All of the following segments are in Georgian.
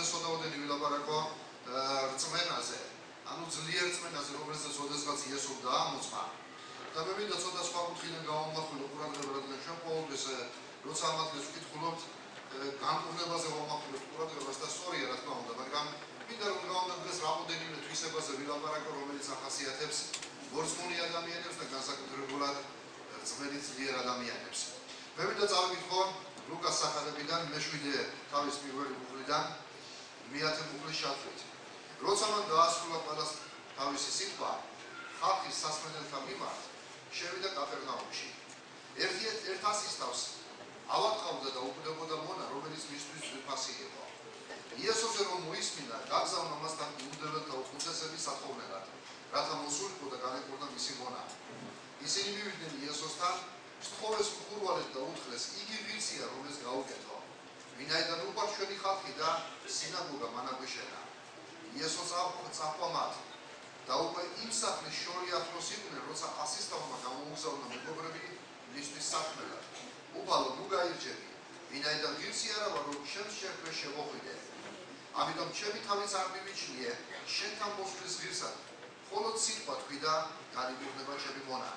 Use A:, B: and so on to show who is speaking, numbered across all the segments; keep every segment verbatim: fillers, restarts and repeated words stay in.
A: ოდესოდაოდენი ვილაპარაკო რწმენაზე, ანუ ძლიერ რწმენაზე, რომელზეც ოდესღაც იესომ დაამოწმა. და მე მინდა ცოტა სხვა კუთხიდან გავამახვილო ყურადღება, რადგან ჩვენ ყოველთვის როცა ამ ადგილს ვკითხულობთ, განკურნებაზე ვამახვილებთ ყურადღებას და სწორია რა თქმა უნდა, მაგრამ მინდა რომ გავამაგრდეს რამოდენიმე თვისებაზე ვილაპარაკო, რომელიც ახასიათებს გორწმუნე ადამიანებს და განსაკუთრებულად რწმენი ძლიერ ადამიანებს. მე მინდა წავიკითხო ლუკას სახარებიდან მეშვიდე თავის პირველი ბუკლიდან მეათე ბუქლის ჩათვლით. როცა მან დაასრულა ყველა თავისი სიტყვა, ხალხის სასმენელთა მიმართ შევიდა კაპერნაუმში. ერთი ერთ ასისთავს ავატყავდა და უკვდებოდა მონა, რომელიც მისთვის ძვირფასი იყო. იესოზე რომ მოისმინა, გაგზავნა მასთან იუდეველთა უხუცესების სათხოვნელად, რათა მოსულიყო და განეკურნა მისი მონა. ისინი მივიდნენ იესოსთან, სთხოვეს მკურვალედ და უთხრეს, იგი ვიცია, რომელს გაუკეთო. ვინაიდან უყვარს ჩვენი ხალხი და სინაგოგა მანაგვიშენა. იესოს წაჰყვა მათ და უკვე იმ სახლის შორი ახლოს იყვნენ, როცა ასისთავმა გამოუგზავნა მეგობრები მისთვის საქმელად. უფალო, ნუ გაირჩევი, ვინაიდან ღირსი არა ვარ, რომ ჩემს შეხვდეს შევოხვიდე. ამიტომ ჩემი თავიც არ მივიჩნიე შენთან მოსვლის ღირსად, მხოლოდ სიტყვა თქვი და განიკურნება ჩემი მონა.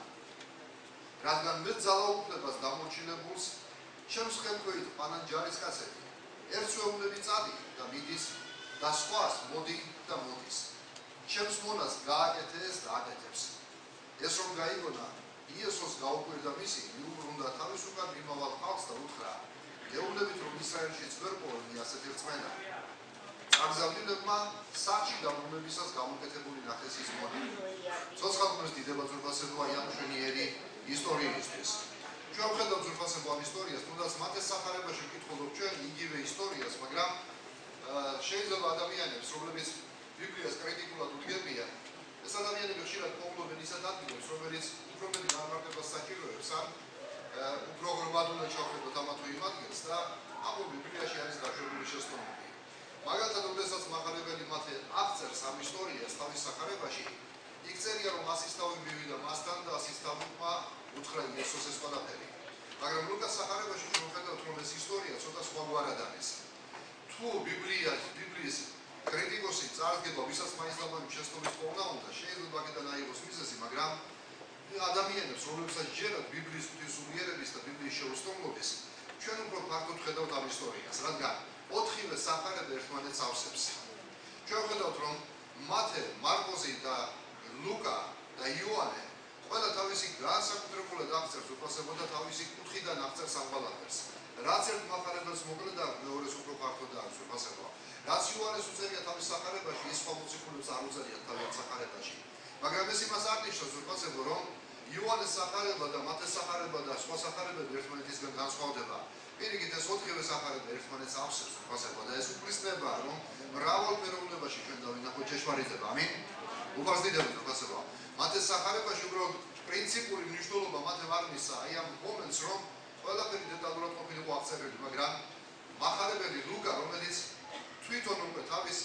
A: რადგან მე ძალაუფლებას დამორჩილებულს ჩემს ხელქვეით პანან ჯარისკაცები, ერთს ვეუბნები წადი და მიდის და სხვას მოდი და მოდის. ჩემს მონას გააკეთე ეს და აკეთებს. ეს რომ გაიგონა, იესოს გაუკვირდა მისი, მიუბრუნდა თავის უკან მიმავალ ხალხს და უთხრა, გეუბნებით რომ ისრაელშიც ვერ პოვებდი ასეთი რწმენა. წაგზავნილებმა სახლში დაბრუნებისას გამოკეთებული ნახეს ის მონა. ცოცხალ დიდება ძვირფასებოა ამ ჩვენიერი ისტორიისთვის. ჩვენ ვხედავთ ძვირფასებო ამ ისტორიას, თუნდაც მათეს სახარებაში ვკითხულობ ჩვენ იგივე ისტორიას, მაგრამ შეიძლება ადამიანებს, რომლებიც ბიბლიას კრიტიკულად უდგებიან, ეს ადამიანები ხშირად პოულობენ ისეთ ადგილებს, რომელიც უფრო მეტი განმარტებას საჭიროებს, ან უფრო ღრმად უნდა ჩავხედოთ ამა თუ იმ ადგილს და ამ ბიბლიაში არის დაშვებული შესწავლები. მაგალითად, როდესაც მახარებელი მათე აღწერს ამ ისტორიას თავის სახარებაში, იქ წერია, რომ ასისთავი მივიდა მასთან და ასისთავმა უთხრა იესოს ეს ყველაფერი. მაგრამ ლუკას სახარებაში ჩვენ ვხედავთ, რომ ეს ისტორია ცოტა სხვაგვარად არის. თუ ბიბლია, ბიბლიის კრიტიკოსი წარდგება, ვისაც მაინც-მაინც შესწავლის პოვნა უნდა, შეიძლება აქედან აიღოს მიზეზი, მაგრამ ადამიანებს, რომლებსაც ჯერათ ბიბლიის ღვთისმსახურების და ბიბლიის შეუსწავლობის, ჩვენ უფრო ფართოდ ვხედავთ ამ ისტორიას, რადგან ოთხივე სახარება ერთმანეთს ავსებს. ჩვენ ვხედავთ, რომ მათე, მარკოზი და ლუკა და იოანე ყველა თავისი განსაკუთრებულად აღწერს უფასებო და თავისი კუთხიდან აღწერს ამ ყველაფერს. რაც ერთ მახარებელს მოკლედ და მეორეს უფრო ფართოდ აქვს უფასებო. რაც იოანეს უწერია თავის სახარებაში, ის სხვა მოციქულებს არ უწერია თავის სახარებაში. მაგრამ ეს იმას არ ნიშნავს უფასებო, რომ იოანეს სახარება და მათეს სახარება და სხვა სახარებები ერთმანეთისგან განსხვავდება. პირიქით ეს ოთხივე სახარება ერთმანეთს ავსებს უფასებო და ეს უფლისნება, რომ მრავალფეროვნებაში ჩვენ დავინახოთ ჭეშმარიტება. ამინ. უპასდიდებით უფასებო. მათეს სახარებაში უბრალოდ პრინციპული მნიშვნელობა მათემ არ მისცა აი ამ მომენტს, რომ ყველაფერი დეტალურად ყოფილიყო აღწერილი, მაგრამ მახარებელი ლუკა, რომელიც თვითონ უკვე თავის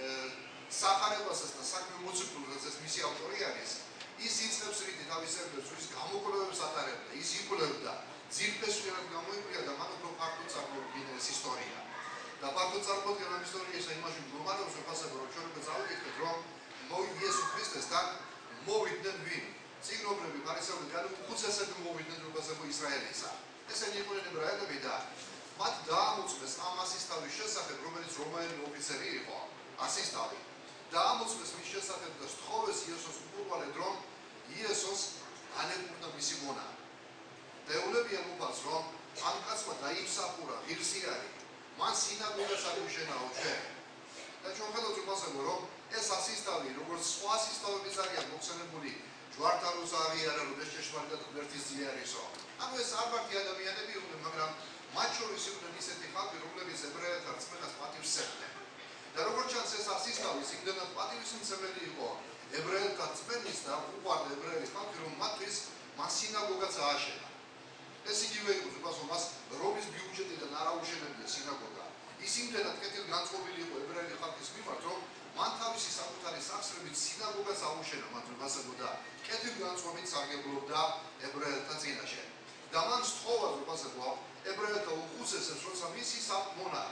A: სახარებასაც და საქმე მოციქულსაც ეს მისი ავტორი არის, ის იწყებს რითი თავის ერთ-ერთ ის გამოკვლევებს ატარებდა, ის იკვლევდა, ძირფესვიანად გამოიკვლია და მან უფრო ფართოდ წარმოუდგინა ეს ისტორია. და ფართოდ წარმოუდგენა ამ ისტორიისა იმაში მდგომარეობს, უფასებო, რომ ჩვენ უკვე წავიკითხეთ, რომ იესო ქრისტესთან მოვიდნენ ვინ? წიგნობრები, ფარისევლები, ანუ უხუცესები მოვიდნენ უფასებო ისრაელისა. ესენი იყვნენ ებრაელები და მათ დაამოწმეს ამ ასისთავის შესახებ, რომელიც რომაელი ოფიცერი იყო, ასისთავი. დაამოწმეს მის შესახებ და სთხოვეს იესოს მკურვალედ, რომ იესოს განეკურნა მისი მონა. და ეუბნებიან უფალს, რომ ამ კაცმა დაიმსახურა, ღირსი არის, მან სინაგოგას აუშენაო ჩვენ. და ჩვენ ვხედავთ უფასებო, რომ ეს ასისთავი, როგორც სხვა ასისთავებიც არიან მოხსენებული, ჯვართარუზავი არა, რომ ეს ჭეშმარიტად ღმერთის ძე არისო. ანუ ეს არ მარტი ადამიანები იყვნენ, მაგრამ მათ შორის იყვნენ ისეთი ხალხი, რომლებიც ებრაელთა რწმენას პატივს სცემდნენ. და როგორც ჩანს, ეს ასისთავი იმდენად პატივისმცემელი იყო ებრაელთა რწმენის და უყვარდა ებრაელის ხალხი, რომ მათთვის მან სინაგოგაც ააშენა. ეს იგივე იყო, უბრალოდ მას რომის ბიუჯეტიდან არ აუშენებია სინაგოგა. ის იმდენად კეთილგანწყობილი იყო ებრაელი ხალხის მიმართ, რომ მან თავისი საკუთარი სახსრებით სინაგოგას აუშენა მათ უფასებო და კეთილგანწყობით სარგებლობდა ებრაელთა წინაშე. და მან სთხოვა უფასებო ებრაელთა უხუცესებს, როცა მისი მონა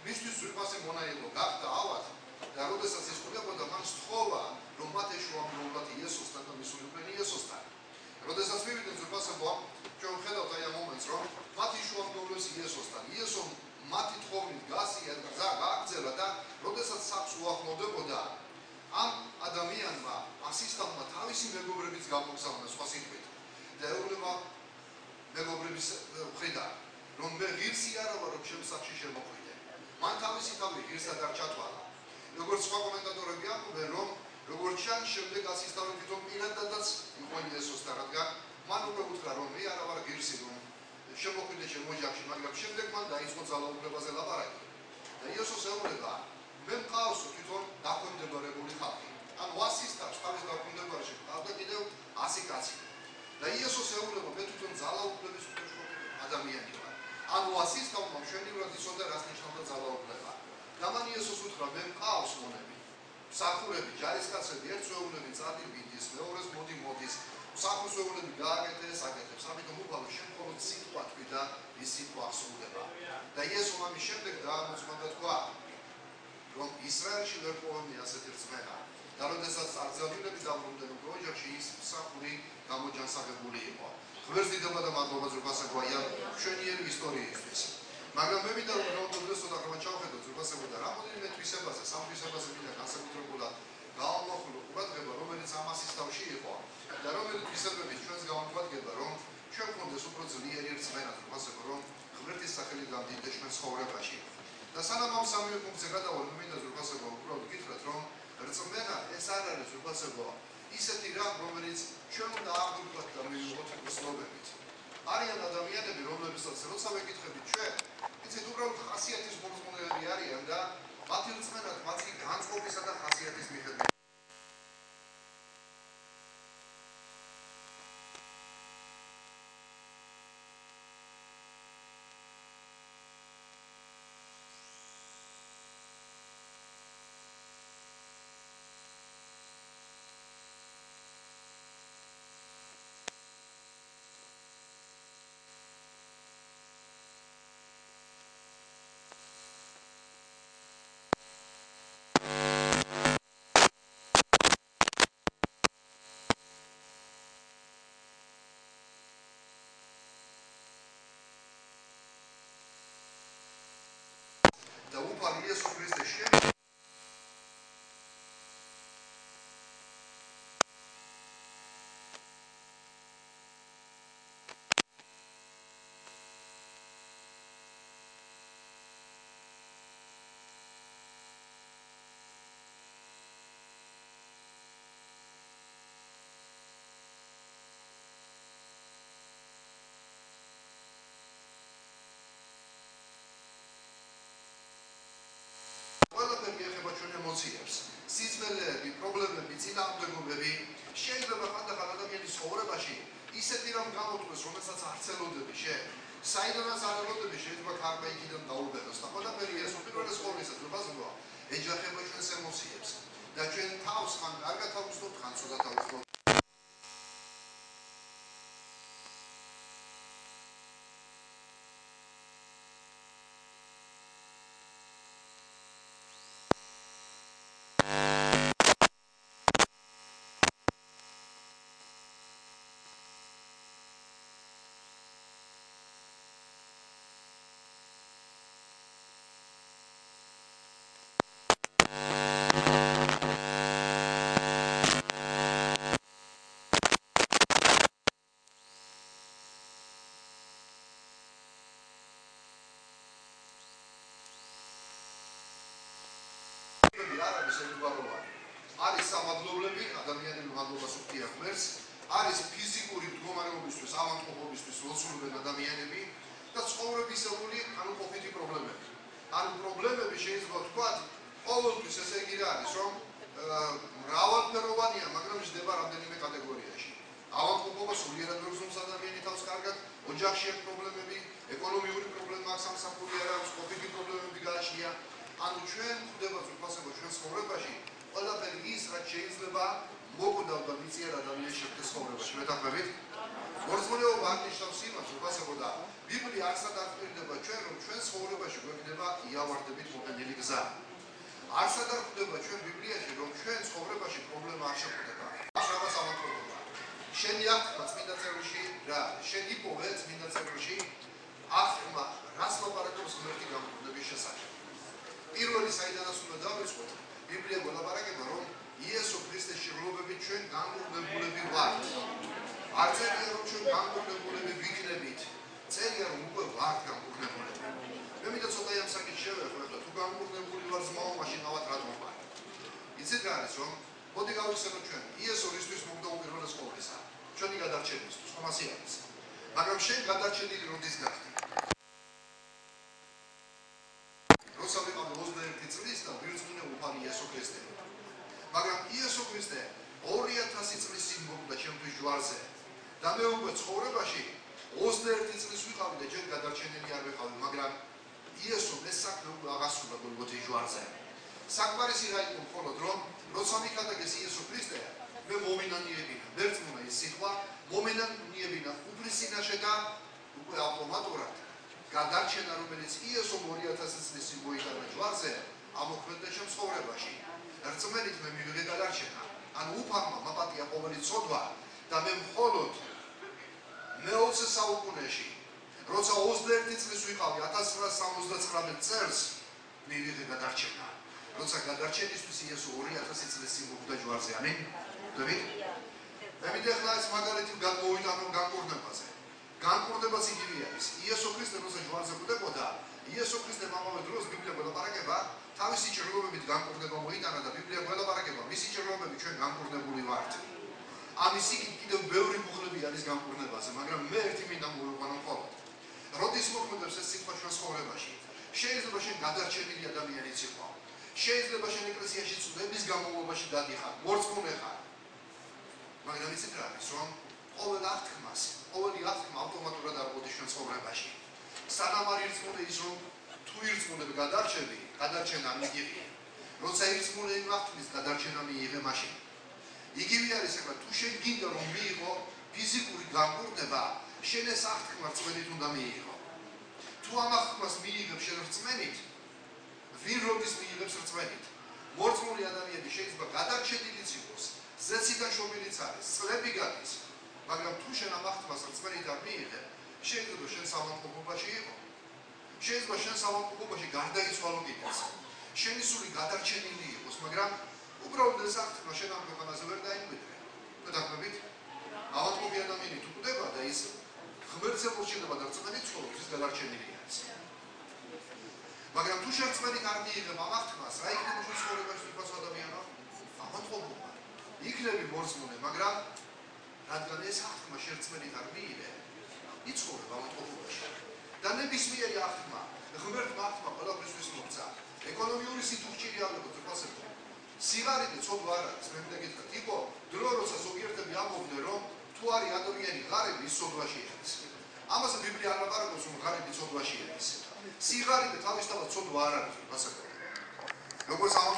A: მისთვის ძვირფასი მონაილო გახდა ავად და როდესაც ეს ხვდებოდა მან სთხოვა რომ მათ ეშუამდროულად იესოსთან და მისულიყვნენ იესოსთან. როდესაც მივიდნენ ძვირფასებო ჩვენ ვხედავთ აი ამ მომენტს რომ მათ ეშუამდროვლებს იესოსთან. იესომ მათი თხოვნით გასია და გზა გააგრძელა და როდესაც საფს უახლოვდებოდა ამ ადამიანმა ასისტანტმა თავისი მეგობრებიც გამოგზავნა სხვა სიტყვით და ეუბნება მეგობრების მხრიდან რომ მე ღირსი არა ვარ რომ ჩემს სახში შემოხვიდე. მან თავისი თავი ღირსად არ ჩათვალა. როგორც სხვა კომენტატორები ამბობენ რომ როგორც ჩანს შემდეგ ასისტანტი თვითონ პირადადაც იყო იესოსთან, რადგან მან უკვე უთხრა რომ მე არა ვარ ღირსი რომ შემოხვიდე ჩემ ოჯახში, მაგრამ შემდეგ მან დაიწყო ძალაუფლებაზე ლაპარაკი. და იესოს ეუბნება მე მყავს თვითონ დაქვემდებარებული ხალხი. ანუ ასისტანტს თავის დაქვემდებარებაში ყავდა კიდევ ასი კაცი. და იესოს ეუბნება მე თვითონ ძალაუფლების ადამიანი ვარ. ანუ ასისტანტმა მშვენივრად იცოდა რას ნიშნავდა ძალაუფლება. და მან იესოს უთხრა მე მყავს მონები. მსახურები, ჯარისკაცები ერთს ეუბნები წადი მიდის, მეორეს მოდი მოდის. მსახურს ეუბნები გააკეთე, აკეთებს. ამიტომ უფალო შენ მხოლოდ სიტყვა თქვი და ის სიტყვა აღსრულდება. და იესომ ამის შემდეგ დაამოწმა და თქვა რომ ისრაელში ვერ პოვებია ასეთი რწმენა. და როდესაც წარწერილები დაბრუნდნენ უკვე ოჯახში ის მსახური გამოჯანსაღებული იყო. ღმერთს და მადლობა ძვირფასებო აი ამ მშვენიერი ისტორიისთვის. მაგრამ მე მინდა რომ რაოდენიმე სოდაგრომა ჩავხედოთ ძვირფასებო და რამოდენიმე თვისებაზე, სამ თვისებაზე მინდა განსაკუთრებულად გავამოხვილო ყურადღება, რომელიც ამას ისთავში იყო და რომელიც თვისებებით ჩვენს გამოვადგება, რომ ჩვენ გვქონდეს უფრო ძლიერი რწმენა ძვირფასებო, რომ ღმერთის სახელი გამდიდდეს ჩვენ ცხოვრებაში. და სანამ ამ სამივე პუნქტზე გადავალ, მე მინდა ძვირფასებო უბრალოდ გითხრათ, რომ რწმენა ეს არ არის ძვირფასებო ისეთი რამ, რომელიც ჩვენ უნდა აღვიქვათ და მივიღოთ გრძნობებით. არიან ადამიანები, რომლებსაც როცა ვეკითხებით ჩვენ, იცით უბრალოდ ხასიათის მომწმუნეები არიან და მათი რწმენა მათ კი განწყობისა და ხასიათის მიხედვით. და უფალი იესო ქრისტე შენ ემოციებს, სიძველეები, პრობლემები, წინააღმდეგობები შეიძლება ხანდახან ადამიანის ცხოვრებაში ისეთი რამ გამოთქვეს, რომელსაც არ ელოდები შენ. საიდანაც არ ელოდები შეიძლება ქარმა იქიდან დაუბეროს და ყველაფერი ეს უპირველეს ყოვლისა ძვირფასებო ეჯახება ჩვენს ემოციებს და ჩვენ თავს ხან კარგად ავუხსნოთ, ხან ცუდად ავუხსნოთ. არის სამადლოვლები, ადამიანები მადლობას უხდიან ღმერთს, არის ფიზიკური მდგომარეობისთვის, ავადმყოფობისთვის ლოცულობენ ადამიანები და ცხოვრებისეული, ანუ ყოფითი პრობლემები. ანუ პრობლემები შეიძლება ვთქვათ, ყოველთვის ესე იგი რა არის, რომ მრავალფეროვანია, მაგრამ იზრდება რამდენიმე კატეგორიაში. ავადმყოფობა სულიერად ვერ ზომს ადამიანი თავს კარგად, ოჯახში აქვს პრობლემები, ეკონომიური პრობლემა აქვს, სამსახური არ აქვს, ყოფითი პრობლემები გააჩნია. ანუ ჩვენ გვხვდება ძვირფასებო ჩვენ ცხოვრებაში ყველაფერი ის, რაც შეიძლება მოგვდავ და მიწიერ ადამიანის შექმნის ცხოვრებაში. მეთანხმებით? მორწმუნეობა აღნიშნავს იმას, რომ ასებოდა ბიბლია არ სადარკვირდება ჩვენ, რომ ჩვენ ცხოვრებაში გვექნება იავარდებით მოყენილი გზა. არ სადარკვირდება ჩვენ ბიბლიაში, რომ ჩვენ ცხოვრებაში პრობლემა არ შეხვდება. ამ რამას ამოწმება. შენი აღთქმა წმინდა წერილში რა არის? შენ იპოვე წმინდა წერილში აღთქმა რას ლაპარაკობს ღმერთი გამყურნების შესახებ. პირველი საიდანაც უნდა დავიწყოთ, ბიბლია გველაპარაკება, რომ იესო ქრისტეს შეგლობებით ჩვენ განკურნებულები ვართ. არ წერია, რომ ჩვენ განკურნებულები ვიქნებით. წერია, რომ უკვე ვართ განკურნებულები. მე მინდა ცოტა ამ საკითხს შევეხო, თუ განკურნებული ვარ ზმაო, მაშინ ავად რატომ ვარ? იცით რა არის, რომ მოდი გავიხსენოთ ჩვენ, იესო რისთვის მოგდა უპირველეს ყოვლისა, ჩვენი გადარჩენისთვის, ხომ ასე არის. მაგრამ შენ გადარჩენილი როდის გახდი? როცა ვიყავი ოცდაერთი წლის და ვირწმუნე უფალი იესო ქრისტე. მაგრამ იესო ქრისტე ორი ათასი წლის წინ მოგდა ჩემთვის ჯვარზე და მე უკვე ცხოვრებაში ოცდაერთი წლის ვიყავი და ჯერ გადარჩენილი არ ვიყავი, მაგრამ იესო მე საქმე უკვე აღასრულა გოლგოთის ჯვარზე. საკმარისი რა იყო მხოლოდ რომ როცა მიქადაგეს იესო ქრისტე, მე მომენანიებინა, მერწმუნა ის სიტყვა, მომენანიებინა უფლისინაშე და უკვე ავტომატურად გადარჩენა, რომელიც იესო ორი ათასი წლის წინ მოიტანა ჯვარზე, ამოქმედდა ჩემ ცხოვრებაში. რწმენით მე მივიღე გადარჩენა. ანუ უფალმა მაპატია ყოველი ცოდვა და მე მხოლოდ მეოცე საუკუნეში, როცა ოცდაერთი წლის ვიყავი ათას ცხრაას სამოცდაცხრამეტ წელს, მივიღე გადარჩენა. როცა გადარჩენისთვის იესო ორი ათასი წლის წინ მოვიდა ჯვარზე, ამინ? ხვდებით? მე მინდა ახლა ეს მაგალითი გადმოვიტანო განკურნებაზე. განკურნებაც იგივე არის. იესო ქრისტე როცა ჯვარზე ხვდებოდა, იესო ქრისტე ამავე დროს ბიბლია გველაპარაკება, თავისი ჭრილობებით განკურნება მოიტანა და ბიბლია გველაპარაკება, მისი ჭრილობებით ჩვენ განკურნებული ვართ. ამის იქით კიდევ ბევრი მუხლები არის განკურნებაზე, მაგრამ მე ერთი მინდა მოვიყვანო მხოლოდ. როდის მოქმედებს ეს სიტყვა ჩვენ ცხოვრებაში? შეიძლება შენ გადარჩენილი ადამიანიც იყო. შეიძლება შენ ეკლესიაში წლების განმავლობაში დადიხარ, მორწმუნე ხარ. მაგრამ იცით რა არის, რომ ყოველ აღთქმას, ყოველი აღთქმა ავტომატურად არ მოდის ჩვენ ცხოვრებაში. სანამ არ ირწმუნე ის, რომ თუ ირწმუნებ გადარჩები, გადარჩენა მიიღე. როცა ირწმუნე იმ აღთქმის გადარჩენა მიიღე მაშინ. იგივე არის ახლა, თუ შენ გინდა რომ მიიღო ფიზიკური განკურნება, შენ ეს აღთქმა რწმენით უნდა მიიღო. თუ ამ აღთქმას მიიღებ შენ რწმენით, ვინ როდის მიიღებს რწმენით? მორწმუნე ადამიანი შეიძლება გადარჩენილიც იყოს, ზეციდან შობილიც არის, წლები გადის, მაგრამ თუ შენ ამ აღთქმას რწმენით არ მიიღებ, შეიძლება შენ სამართლობაში იყო. შეიძლება შენ სამართლობაში გარდაიცვალო კიდეც. შენი სული გადარჩენილი იყოს, მაგრამ უბრალოდ ეს აღთქმა შენ ამ ქვეყანაზე ვერ დაიმკვიდრე. გადაგხვდებით? ავადმყოფი ადამიანი თუ კვდება და ის ღმერთზე მოჩნდება და რწმენით ცხოვრობს, ის გადარჩენილი არის. მაგრამ თუ შენ რწმენით არ მიიღებ ამ აღთქმას, რა იქნება შენ ცხოვრებაში თვითონ ადამიანო? ავადმყოფობა. იქნები მორწმუნე, მაგრამ რადგან ეს აღთქმა შენ რწმენით არ მიიღე, იცხოვრებ ავადმყოფობაში. და ნებისმიერი აღთქმა, ღმერთმა აღთქმა ყველაფრისთვის მოგცა. ეკონომიური სიტუქჭირი არ იყო თვალსაჩინო. სიგარეტი ცოდვა არ არის, მე მინდა გითხრათ, იყო დრო, როცა ზოგიერთები ამბობდნენ, რომ თუ არის ადამიანი ღარიბი, ის ცოდვაში არის. ამაზე ბიბლია არ ლაპარაკობს, რომ ღარიბი ცოდვაში არის. სიგარეტი თავისთავად ცოდვა არ არის, თვალსაჩინო. როგორც ამ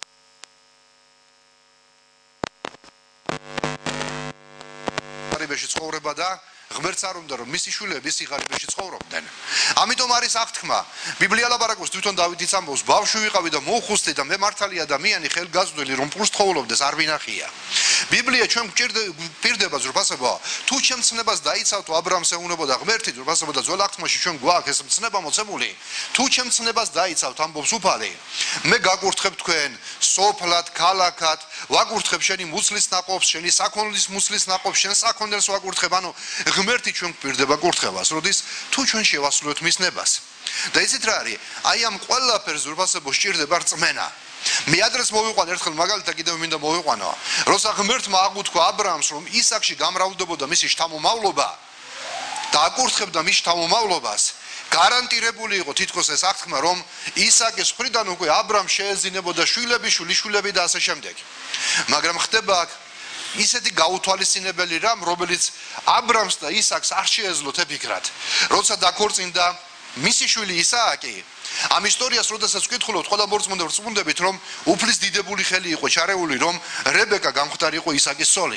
A: ღარიბში ცხოვრება და ღმერთს არ უნდა რომ მისი შვილები სიღარიბეში ცხოვრობდნენ. ამიტომ არის აღთქმა. ბიბლია ლაპარაკობს თვითონ დავითიც ამბობს, ბავშვი ვიყავი და მოუხუსტე და მე მართალი ადამიანი ხელგაზრდილი რომ პულს თხოვლობდეს არ ვინახია. ბიბლია ჩვენ გვპირდება ზრბასებო, თუ ჩემ ცნებას დაიცავთ ა ブラ ამს ეუბნებოდა ღმერთი ზრბასებო და ძველ აღთქმაში ჩვენ გვაქვს ეს ცნება მოცემული, თუ ჩემ ცნებას დაიცავთ ამბობს უფალი, მე გაგურთხებ თქვენ სოფლად, ქალაქად, ვაგურთხებ შენი მუცლის ნაყოფს, შენი საქონლის მუცლის ნაყოფს, შენ საქონელს ვაგურთხებ, ანუ ღმერთი ჩვენ გვპირდება კურთხევას, როდის თუ ჩვენ შევასრულოთ მის ნებას. და იცით რა არის? აი ამ ყველაფერს ზრბასებო სჭირდება რწმენა. მე ადრეს მოვიყვან ერთხელ მაგალითად კიდევ მინდა მოვიყვანო. როცა ღმერთმა აღუთქვა ა ブラ ამს, რომ ისაკში გამრავლდებოდა მისი შთამომავლობა და აკურთხებდა მის შთამომავლობას, გარანტირებული იყო თითქოს ეს აღთქმა, რომ ისაკის მხრიდან უკვე ა ブラ ამ შეეძინებოდა შვილები, შვილიშვილები და ასე შემდეგ. მაგრამ ხდება აქ ისეთი გაუთვალისწინებელი რამ, რომელიც ა ブラ ამს და ისაკს არ შეეძლოთ ეფიქრათ. როცა დაქორწინდა მისი შვილი ისააკი, ამ ისტორიას როდესაც ვკითხულობთ, ყველა მორწმუნე ვწმუნდებით, რომ უფლის დიდებული ხელი იყო ჩარეული, რომ რებეკა გამხდარი იყო ისაკის სოლი.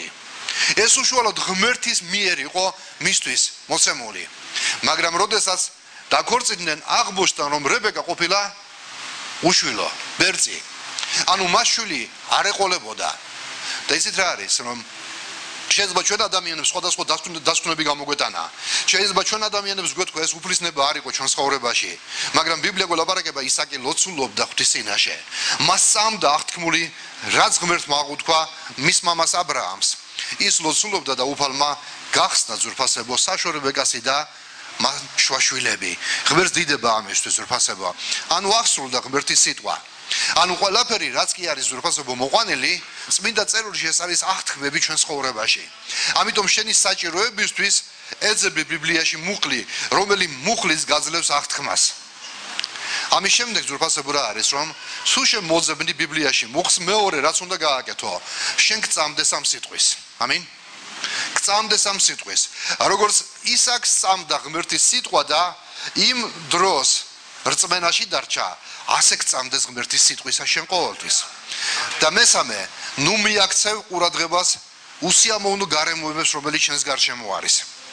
A: ეს უშუალოდ ღმერთის მიერ იყო მისთვის მოცემული. მაგრამ როდესაც დაქორწინდნენ, აღმოჩნდა, რომ რებეკა ყოფილა უშვილო, ბერწი. ანუ მას შვილი არ ეყოლებოდა. და ისიც რა არის, რომ შეიძლება ჩვენ ადამიანებს სხვადასხვა დასკვნები გამოგვეტანა. შეიძლება ჩვენ ადამიანებს გვეთქვა ეს უფლისნება არ იყო ჩვენ ცხოვრებაში. მაგრამ ბიბლია გველაპარაკება ისაკი ლოცულობდა ღვთის წინაშე. მას სწამდა აღთქმული, რაც ღმერთმა აღუთქვა მის მამას აბრაამს. ის ლოცულობდა და უფალმა გახსნა ძვირფასებო საშო რებეკასი და მან შვილები. ღმერთს დიდება ამისთვის ძვირფასებო. ანუ აღსრულდა ღმერთის სიტყვა. ანუ ყველაფერი რაც კი არის ძვირფასებო მოყვანილი, წმინდა წერილში ეს არის აღთქმები ჩვენ ცხოვრებაში. ამიტომ შენი საჭიროებისთვის ეძები ბიბლიაში მუხლი, რომელი მუხლის გაძლევს აღთქმას. ამის შემდეგ ძვირფასებო რა არის, რომ სულ შენ მოძებნი ბიბლიაში მუხს, მეორე რაც უნდა გააკეთო, შენ გწამდეს ამ სიტყვის. ამინ. გწამდეს ამ სიტყვის. როგორც ისაკ სწამდა ღმერთის სიტყვა და იმ დროს რწმენაში დარჩა, ასე გწამდეს ღმერთის სიტყვისა შენ ყოველთვის. და მესამე, ნუ მიაქცევ ყურადღებას უსიამოვნო გარემოებებს, რომელიც შენს გარშემო არის.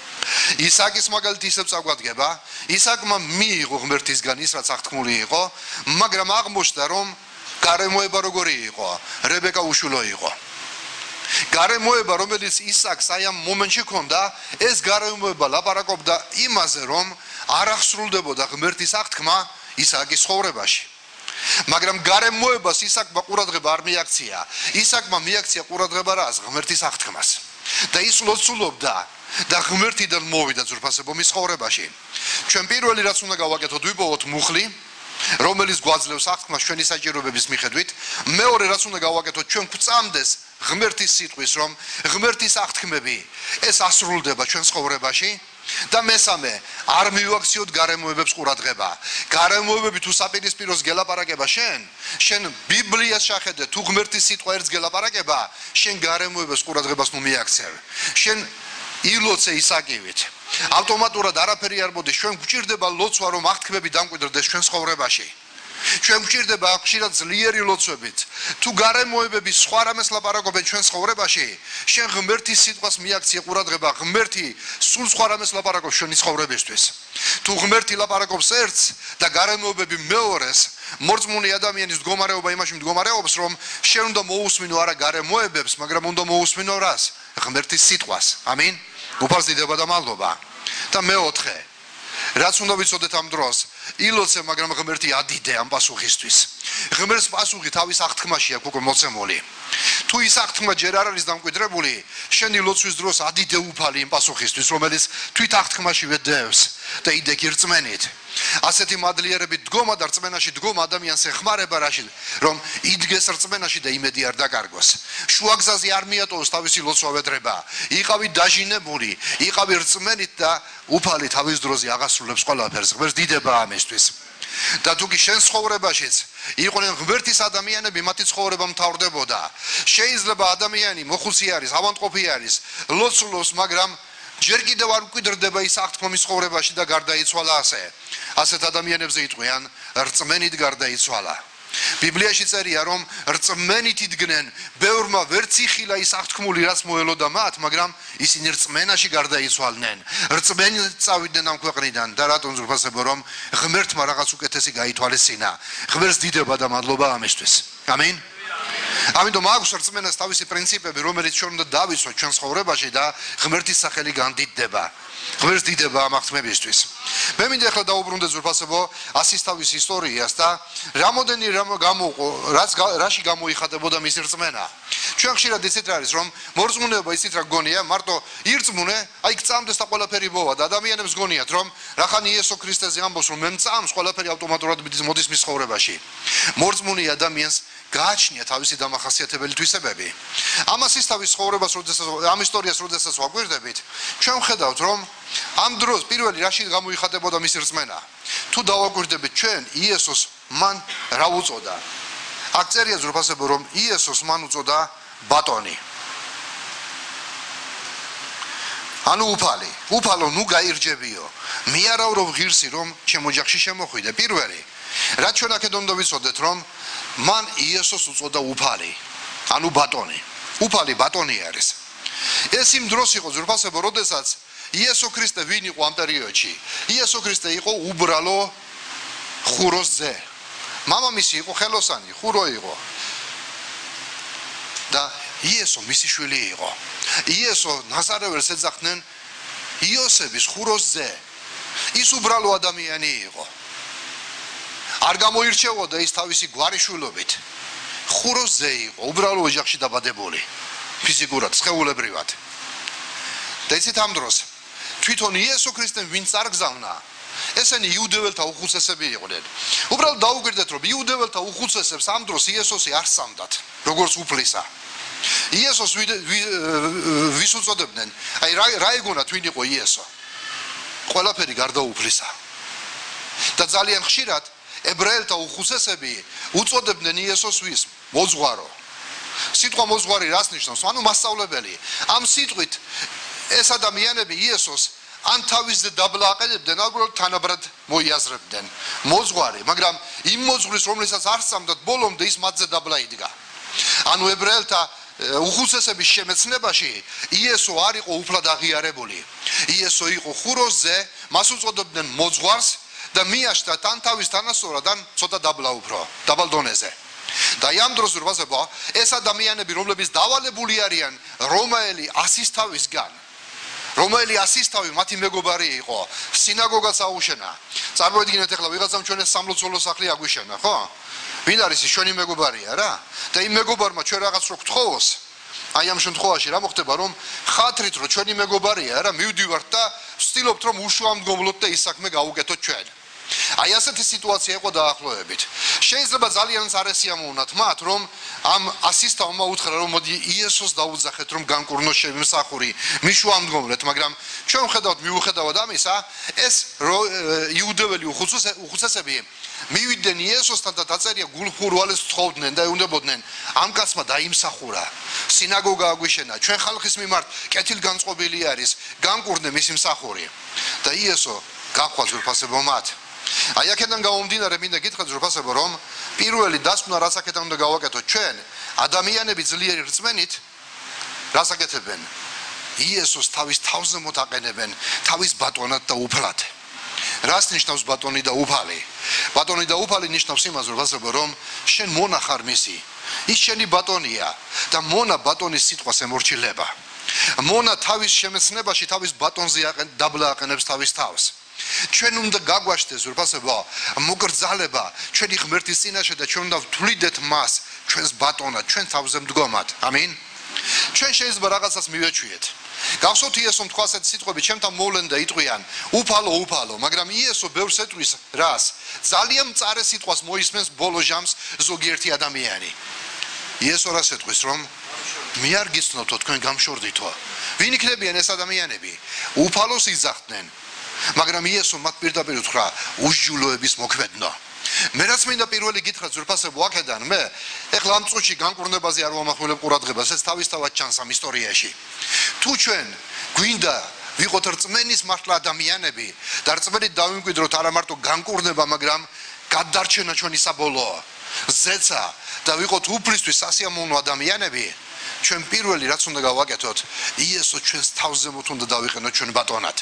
A: ისაკის მაგალითი ისევ წაგვადგება, ისაკმა მიიღო ღმერთისგან ის, რაც აღთქმული იყო, მაგრამ აღმოჩნდა, რომ გარემოება როგორი იყო, რებეკა უშვილო იყო. გარემოება, რომელიც ისაკს აი ამ მომენტში ჰქონდა, ეს გარემოება ლაპარაკობდა იმაზე, რომ არ აღსრულდებოდა ღმერთის აღთქმა ისაკის ცხოვრებაში. მაგრამ გარემოებას ისაკმა ყურადღება არ მიაქცია. ისაკმა მიაქცია ყურადღება რას? ღმერთის აღთქმას. და ის ლოცულობდა და ღმერთიდან მოვიდა ძვირფასებო მის ცხოვრებაში. ჩვენ პირველი რაც უნდა გავაკეთოთ, ვიპოვოთ მუხლი, რომელიც გვაძლევს აღთქმას ჩვენი საჭიროებების მიხედვით. მეორე რაც უნდა გავაკეთოთ, ჩვენ გვწამდეს ღმერთის სიტყვის, რომ ღმერთის აღთქმები ეს ასრულდება ჩვენ ცხოვრებაში. და მესამე, არ მივაქციოთ გარემოებებს ყურადღება. გარემოებები თუ საპირისპიროს გელაპარაკება შენ, შენ ბიბლიას შეხედე, თუ ღმერთის სიტყვა ერთს გელაპარაკება, შენ გარემოებებს ყურადღებას ნუ მიაქცევ. შენ ილოცე ისაკივით. ავტომატურად არაფერი არ მოდის, ჩვენ გვჭირდება ლოცვა, რომ აღთქმები დამკვიდრდეს ჩვენ ცხოვრებაში. ჩვენ გვჭირდება ხშირად ძლიერი ლოცვებით. თუ გარემოებები სხვა რამეს ლაპარაკობენ ჩვენ ცხოვრებაში, შენ ღმერთის სიტყვას მიაქცია ყურადღება, ღმერთი სულ სხვა რამეს ლაპარაკობს ჩვენი ცხოვრებისთვის. თუ ღმერთი ლაპარაკობს ერთს და გარემოებები მეორეს, მორწმუნე ადამიანის მდგომარეობა იმაში მდგომარეობს, რომ შენ უნდა მოусმინო არა გარემოებებს, მაგრამ უნდა მოусმინო რას? ღმერთის სიტყვას. ამინ. უფალს დიდება და მადლობა. და მეოთხე, რაც უნდა ვიცოდეთ ამ დროს, ილოცე, მაგრამ ღმერთი ადიდე ამ პასუხისთვის. ღმერთს პასუხი თავის აღთქმაში აქვს უკვე მოცემული. თუ ის აღთქმა ჯერ არ არის დამკვიდრებული, შენი ლოცვის დროს ადიდე უფალი იმ პასუხისთვის, რომელიც თვით აღთქმაშივე დევს და იდექი რწმენით. ასეთი მადლიერებით დგომა და რწმენაში დგომა ადამიანს ეხმარება რაში, რომ იდგეს რწმენაში და იმედი არ დაკარგოს. შუაგზაზე არ მიატოვოს თავისი ლოცვა ვედრება. იყავი დაჟინებული, იყავი რწმენით და უფალი თავის დროზე აღასრულებს ყველაფერს. ღმერთს დიდება ამისთვის. და თუ კი შენ ცხოვრებაშიც იყვნენ ღმერთის ადამიანები, მათი ცხოვრება მთავრდებოდა. შეიძლება ადამიანი მოხუცი არის, ავადმყოფი არის, ლოცულობს, მაგრამ ჯერ კიდევ არ მკვიდრდება ის აღთქმა მის ცხოვრებაში და გარდაიცვალა ასე. ასეთ ადამიანებზე იტყვიან რწმენით გარდაიცვალა. ბიბლიაში წერია, რომ რწმენით იდგნენ, ბევრმა ვერც იხილა ის აღთქმული, რაც მოელოდა მათ, მაგრამ ისინი რწმენაში გარდაიცვალნენ. რწმენით წავიდნენ ამ ქვეყნიდან და რატომ ძვირფასებო, რომ ღმერთმა რაღაც უკეთესი გაითვალისწინა. ღმერთს დიდება და მადლობა ამისთვის. ამინ. ამიტომ აქვს რწმენას თავისი პრინციპები, რომელიც ჩვენ უნდა დავიცვათ ჩვენ ცხოვრებაში და ღმერთის სახელი განდიდდება. ღმერთს დიდება ამ აღთქმებისთვის. მე მინდა ახლა დაუბრუნდე ძვირფასებო ასისთავის ისტორიას და რამოდენი რამ გამოყო, რაც რაში გამოიხატებოდა მისი რწმენა. ჩვენ ხშირად ისეთ არის, რომ მორწმუნეობა ისეთ რა გონია, მარტო ირწმუნე, აი გწამდეს და ყველაფერი მოვა და ადამიანებს გონიათ, რომ რახან იესო ქრისტეზე ამბობს, რომ მე მწამს, ყველაფერი ავტომატურად მოდის მის ცხოვრებაში. მორწმუნე ადამიანს გააჩნია თავისი დამახასიათებელი თვისებები. ამას ისთავის ცხოვრებას, როდესაც ამ ისტორიას როდესაც ვაკვირდებით, ჩვენ ვხედავთ, რომ ამ დროს პირველი რაში გამოიხატებოდა მისი რწმენა. თუ დავაკვირდებით ჩვენ, იესოს მან რა უწოდა? აქ წერია ძვირფასებო, რომ იესოს მან უწოდა ბატონი. ანუ უფალი. უფალო, ნუ გაირჯებიო. მიარავ რომ ღირსი რომ ჩემო ოჯახში შემოხვიდე. პირველი, რაც ჩვენ აქეთ უნდა ვიცოდეთ, რომ მან იესოს უწოდა უფალი. ანუ ბატონი. უფალი ბატონი არის. ეს იმ დროს იყო ზურფასებო, როდესაც იესო ქრისტე ვინ იყო ამ პერიოდში? იესო ქრისტე იყო უბრალო ხუროს ძე. მამამისი იყო ხელოსანი, ხურო იყო. და იესო მისი შვილი იყო. იესო ნაზარეველს ეძახდნენ იოსების ხუროს ძე. ის უბრალო ადამიანი იყო. არ გამოირჩეოდა ის თავისი გვარიშვილობით. ხუროს ძე იყო, უბრალო ოჯახში დაბადებული, ფიზიკურად, სხეულებრივად. და იცით ამ დროს თვითონ იესო ქრისტემ ვინც წარგზავნა, ესენი იუდეველთა უხუცესები იყვნენ. უბრალოდ დაუკვირდეთ, რომ იუდეველთა უხუცესებს ამ დროს იესოსი არ სამდათ, როგორც უფლისა. იესოს ვის უწოდებდნენ? აი რა ეგონათ ვინ იყო იესო? ყველაფერი გარდა უფლისა. და ძალიან ხშირად ებრაელთა უხუცესები უწოდებდნენ იესოს ვის? მოძღვარო. სიტყვა მოძღვარი რას ნიშნავს? ანუ მასწავლებელი. ამ სიტყვით ეს ადამიანები იესოს ან თავისზე დაბლა აყენებდნენ, ან უბრალოდ თანაბრად მოიაზრებდნენ. მოძღვარი, მაგრამ იმ მოძღვრის, რომლესაც არ სამდათ, ბოლომდე ის მათზე დაბლა იდგა. ანუ ებრაელთა უხუცესების შემეცნებაში იესო არ იყო უფლად აღიარებული. იესო იყო ხუროს ძე, მას უწოდებდნენ მოძღვარს და მიაშთა თან თავის თანასწორად ან ცოტა დაბლა უფრო, დაბალ დონეზე. და ამ დროს ზურბაზებო, ეს ადამიანები, რომლებიც დავალებული არიან რომაელი ასისთავისგან, რომაელი ასისთავი მათი მეგობარი იყო, სინაგოგაც აუშენა. წარმოიდგინეთ ახლა ვიღაცამ ჩვენ ეს სამლოცველო სახლი აგვიშენა, ხო? ვინ არის ის ჩვენი მეგობარია რა? და იმ მეგობარმა ჩვენ რაღაც რო გთხოვოს, აი ამ შემთხვევაში რა მოხდება, რომ ხათრით რომ ჩვენი მეგობარია რა, მივდივართ და ვცდილობთ რომ უშუამდგომლოთ და ის საქმე გავუკეთოთ ჩვენ. აი ასეთი სიტუაცია იყო დაახლოებით. შეიძლება ძალიან წარესიამოვნათ მათ, რომ ამ ასისთავმა უთხრა, რომ მოდი იესოს დაუძახეთ, რომ განკურნოს შემსახური, მიშუამდგომლეთ, მაგრამ ჩვენ ვხედავთ, მიუხედავად ამისა, ეს იუდეველი უხუცესები მივიდნენ იესოსთან და დაწერია გულხურვალეს თხოვდნენ და ეუნებოდნენ, ამ კაცმა დაიმსახურა, სინაგოგა აგვიშენა, ჩვენ ხალხის მიმართ კეთილგანწყობილი არის, განკურნე მისი მსახური. და იესო გაყვა ზურფასებო მათ. აი აქედან გამომდინარე მინდა გითხრათ ზურფასებო, რომ პირველი დასკვნა რაც აქედან უნდა გავაკეთოთ ჩვენ, ადამიანები ძლიერი რწმენით რას აკეთებენ? იესოს თავის თავზე მოტაყენებენ, თავის ბატონად და უფლად. რას ნიშნავს ბატონი და უფალი? ბატონი და უფალი ნიშნავს იმას, ზურფასებო, რომ შენ მონა ხარ მისი. ის შენი ბატონია და მონა ბატონის სიტყვას ემორჩილება. მონა თავის შემეცნებაში თავის ბატონზე დაბლა აყენებს თავის თავს. ჩვენ უნდა გაგვაშდეს ზურფასებო, მოგრძალება ჩვენი ღმერთის წინაშე და ჩვენ უნდა ვთვლიდეთ მას ჩვენს ბატონად, ჩვენ თავზე მდგომად. ამინ. ჩვენ შეიძლება რაღაცას მივეჩვიეთ. გახსოვთ იესომ თქვა ასეთი სიტყვები, ჩემთან მოვლენ და იტყვიან, უფალო, უფალო, მაგრამ იესო ბევრს ეტყვის რას? ძალიან მწარე სიტყვას მოისმენს ბოლო ჟამს ზოგიერთი ადამიანი. იესო რას ეტყვის, რომ მე არ გიცნობთო, თქვენ გამშორდითო. ვინ იქნებიან ეს ადამიანები? უფალოს იძახდნენ. მაგრამ იესო მათ პირდაპირ უთხრა უსჯულოების მოქმედნო. მე რაც მინდა პირველი გითხრათ ზურფასებო აქედან, მე ეხლა ამ წუთში განკურნებაზე არ ვამახვილებ ყურადღებას, ეს თავისთავად ჩანს ამ ისტორიაში. თუ ჩვენ გვინდა ვიყოთ რწმენის მართლა ადამიანები და რწმენით დავიმკვიდროთ არა მარტო განკურნება, მაგრამ გადარჩენა ჩვენი საბოლოო, ზეცა და ვიყოთ უფლისთვის სასიამოვნო ადამიანები, ჩვენ პირველი რაც უნდა გავაკეთოთ, იესო ჩვენს თავზე მოთ უნდა დავიყენოთ ჩვენ ბატონად.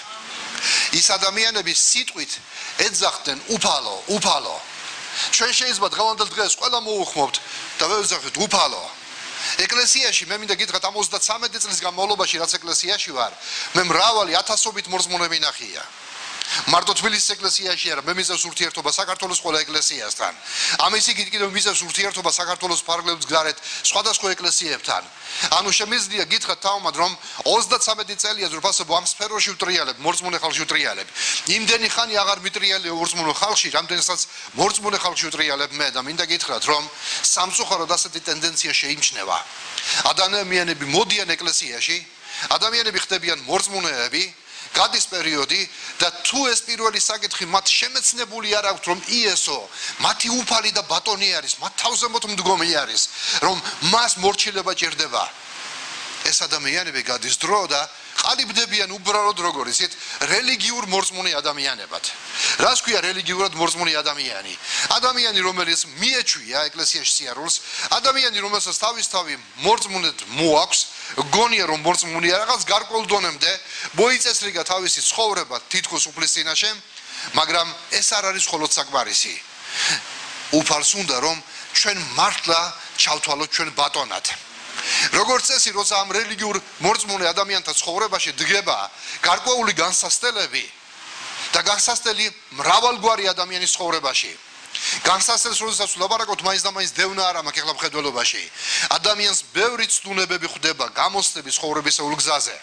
A: ის ადამიანები სიტყვით ეძახდნენ უფალო, უფალო. ჩვენ შეიძლება დღევანდელ დღეს ყველა მოუხმობთ და ვეძახეთ უფალო. ეკლესიაში მე მინდა გითხრათ ამ ოცდათვრამეტი წლის განმავლობაში რაც ეკლესიაში ვარ, მე მრავალი ათასობით მორწმუნე მინახია. მარტო თბილისის ეკლესიაში არა, მე მიზევს ურთიერთობა საქართველოს ყველა ეკლესიასთან. ამის იქით კიდევ მიზევს ურთიერთობა საქართველოს ფარგლებს გარეთ სხვადასხვა ეკლესიებთან. ანუ შემიძლია გითხრათ თავმად, რომ ოცდათვრამეტი წელია ზურფასებო ამ სფეროში ვტრიალებ, მორწმუნე ხალხში ვტრიალებ. იმდენი ხანი აღარ მიტრიალებ მორწმუნე ხალხში, რამდენსაც მორწმუნე ხალხში ვტრიალებ მე და მინდა გითხრათ, რომ სამწუხაროდ ასეთი ტენდენცია შეიმჩნევა. ადამიანები მოდიან ეკლესიაში, ადამიანები ხდებიან მორწმუნეები, გადის პერიოდი და თუ ეს პირველი საკითხი მათ შემეცნებული არ აქვთ, რომ იესო მათი უფალი და ბატონი არის, მათ თავზე მოთ მდგომი არის, რომ მას მორჩილება ჭირდება. ეს ადამიანები გადის დრო და ყალიბდებიან უბრალოდ როგორ ისეთ რელიგიურ მორწმუნე ადამიანებად. რას ქვია რელიგიურად მორწმუნე ადამიანი? ადამიანი, რომელიც მიეჩვია ეკლესიაში სიარულს, ადამიანი, რომელსაც თავისთავი მორწმუნედ მოაქვს, გონია რომ მორწმუნეა რაღაც გარკვეულ დონემდე, მოიწესრიგა თავისი ცხოვრება თითქოს უფლის წინაშე, მაგრამ ეს არ არის მხოლოდ საკმარისი. უფალს უნდა რომ ჩვენ მართლა ჩავთვალოთ ჩვენ ბატონად. როგორც წესი, როცა ამ რელიგიურ მორწმუნე ადამიანთა ცხოვრებაში დგება გარკვეული განსასწრებელი და განსასწრელი მრავალგვარი ადამიანის ცხოვრებაში. განსასწრელს როდესაც ვლაპარაკობთ, მაინც და მაინც დევნა არ მაქვს ეხლა მხედველობაში. ადამიანს ბევრი ცდუნებები ხვდება გამოსწრების ცხოვრების ულგზაზე.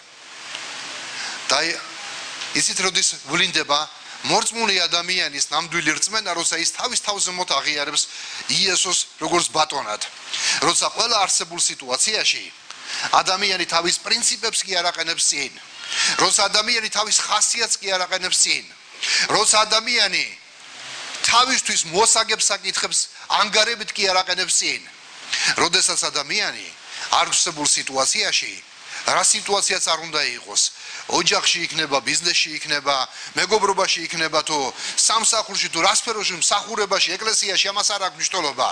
A: და ისიც როდის ვლინდება მორწმუნე ადამიანის ნამდვილი რწმენა, როცა ის თავის თავზე მოთ აღიარებს იესოს როგორც ბატონად. როცა ყველა არსებულ სიტუაციაში ადამიანი თავის პრინციპებს კი არ აყენებს წინ. როცა ადამიანი თავის ხასიათს კი არ აყენებს წინ. როცა ადამიანი თავისთვის მოსაგებს საკითხებს ანგარებით კი არ აყენებს წინ. როდესაც ადამიანი არსებულ სიტუაციაში რა სიტუაციაც არ უნდა იყოს, ოჯახში იქნება, ბიზნესში იქნება, მეგობრობაში იქნება თუ სამსახურში თუ რა სფეროში, მსახურებაში, ეკლესიაში, ამას არ აქვს მნიშვნელობა.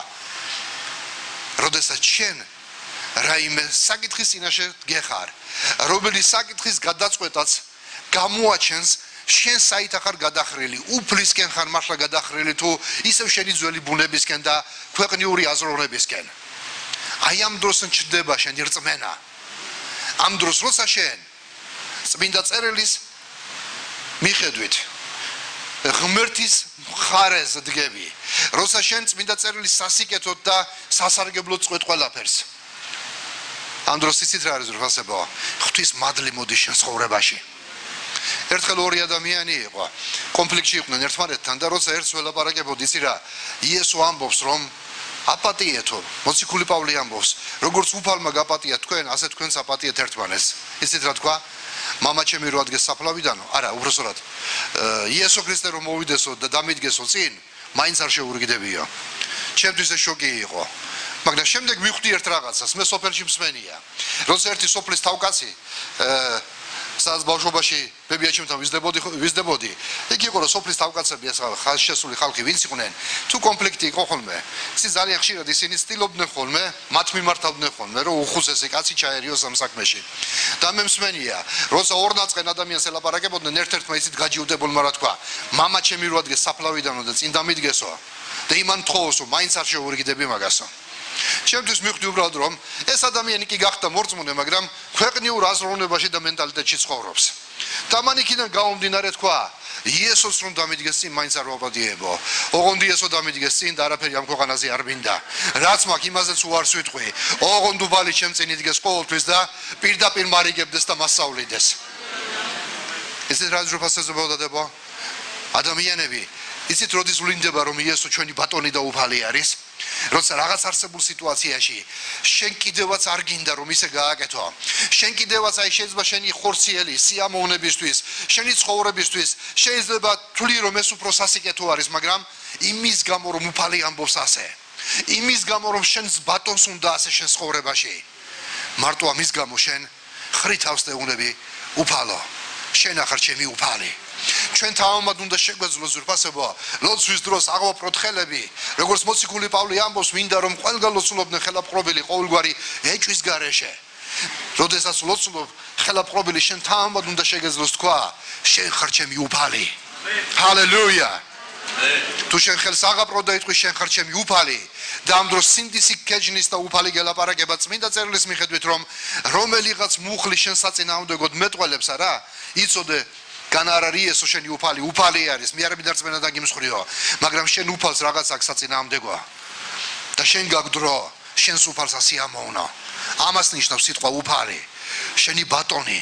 A: როდესაც შენ რაიმე საკითხის წინაშე გეხარ, რომელი საკითხის გადაწყვეტაც გამოაჩენს შენ საით ახარ გადახრილი, უფლისკენ ხარ მართლა გადახრილი თუ ისევ შენი ძველი ბუნებისკენ და ქვეყნიური აზროვნებისკენ. აი ამ დროს ჩნდება შენი რწმენა. ამ დროს როცა შენ წმინდა წერილის მიხედვით ღმერთის მხარეს დგები, როცა შენ წმინდა წერილის სასიკეთოდ და სასარგებლოდ წყვეტ ყველაფერს. ამ დროს იცით რა არის რფასებო? ღვთის მადლი მოდის შენ ცხოვრებაში. ერთხელ ორი ადამიანი იყო, კონფლიქტში იყვნენ ერთმანეთთან და როცა ერთს ველაპარაკებოდი, იცი რა, იესო ამბობს რომ აპატიეთო, მოციქული პავლე ამბობს, როგორც უფალმა გაპატია თქვენ, ასე თქვენც აპატიეთ ერთმანეთს. იცით რა თქვა? მამა ჩემი რო ადგეს საფლავიდანო, არა, უბრალოდ იესო ქრისტე რომ მოვიდესო და დამიდგესო წინ, მაინც არ შეურიგდებიო. ჩემთვის ეს შოკი იყო. მაგრამ შემდეგ მივხვდი ერთ რაღაცას, მე სოფელში მსმენია. როცა ერთი სოფლის თავკაცი სადაც ბავშვობაში ბებიაჩემთან ვიზდებოდი, ვიზდებოდი. იქ იყო რომ სოფლის თავკაცები ეს ხალხშესული ხალხი ვინც იყვნენ, თუ კონფლიქტი იყო ხოლმე. ისე ძალიან ხშირად ისინი ცდილობდნენ ხოლმე, მათ მიმართავდნენ ხოლმე, რომ უხუცესი კაცი ჩაერიოს ამ საქმეში. და მე მსმენია, როცა ორნაწყენ ადამიანს ელაპარაკებოდნენ, ერთ-ერთმა ისიც გაჯიუდებულმა რა თქვა, მამა ჩემი რო ადგეს საფლავიდანო და წინ დამიდგესო და იმან თხოვოსო, მაინც არ შეურიგდები მაგასო. ჩემთვის მივხვდი უბრალოდ რომ ეს ადამიანი კი გახდა მორწმუნე, მაგრამ ქვეყნიურ აზროვნებაში და მენტალიტეტში ცხოვრობს. და მან იქიდან გამომდინარე თქვა, იესოს რომ დამიდგეს წინ, მაინც არ ვაპატიებო. ოღონდ იესო დამიდგეს წინ და არაფერი ამ ქვეყანაზე არ მინდა. რაც მაქვს იმაზეც უარს ვიტყვი. ოღონდ უბალი ჩემ წინ იდგეს ყოველთვის და პირდაპირ მარიგებდეს და მასწავლიდეს. ისეთ რა ზრფასებოდადებო? ადამიანები, ისეთ როდის ვლინდება რომ იესო ჩვენი ბატონი და უფალი არის? როცა რაღაც არსებულ სიტუაციაში შენ კიდევაც არ გინდა რომ ისე გააკეთო, შენ კიდევაც აი შეიძლება შენი ხორციელი სიამოვნებისთვის, შენი ცხოვრებისთვის შეიძლება თვლი რომ ეს უფრო სასიკეთო არის, მაგრამ იმის გამო რომ უფალი ამბობს ასე, იმის გამო რომ შენს ბატონს უნდა ასე შენ ცხოვრებაში, მარტო ამის გამო შენ ხრითავს დეუნები უფალო, შენ ახარ ჩემი უფალი. ჩვენ თავმად უნდა შეგვეძლოს ზრფასებო, ლოცვის დროს აღვაპროთ ხელები, როგორც მოციქული პავლე ამბობს, მინდა რომ ყველგან ლოცულობდნენ ხელაპყრობილი ყოველგვარი ეჭვის გარეშე. როდესაც ლოცულობ ხელაპყრობილი, შენ თავმად უნდა შეგეძლოს თქვა, შენ ხარ ჩემი უფალი. ჰალელუია. თუ შენ ხელს აღაპრო და იტყვი შენ ხარ ჩემი უფალი და ამ დროს სინდისი კეჯნის და უფალი გელაპარაკება წმინდა წერილის მიხედვით რომ რომელიღაც მუხლი შენ საწინააღმდეგოდ მეტყველებს არა, იცოდე გან არ არის იესო შენი უფალი, უფალი არის, მე არ მიდარწმენა და გიმსხვრიო, მაგრამ შენ უფალს რაღაც აქვს საწინააღმდეგო და შენ გაგდრო, შენს უფალს ასიამოვნო. ამას ნიშნავს სიტყვა უფალი, შენი ბატონი.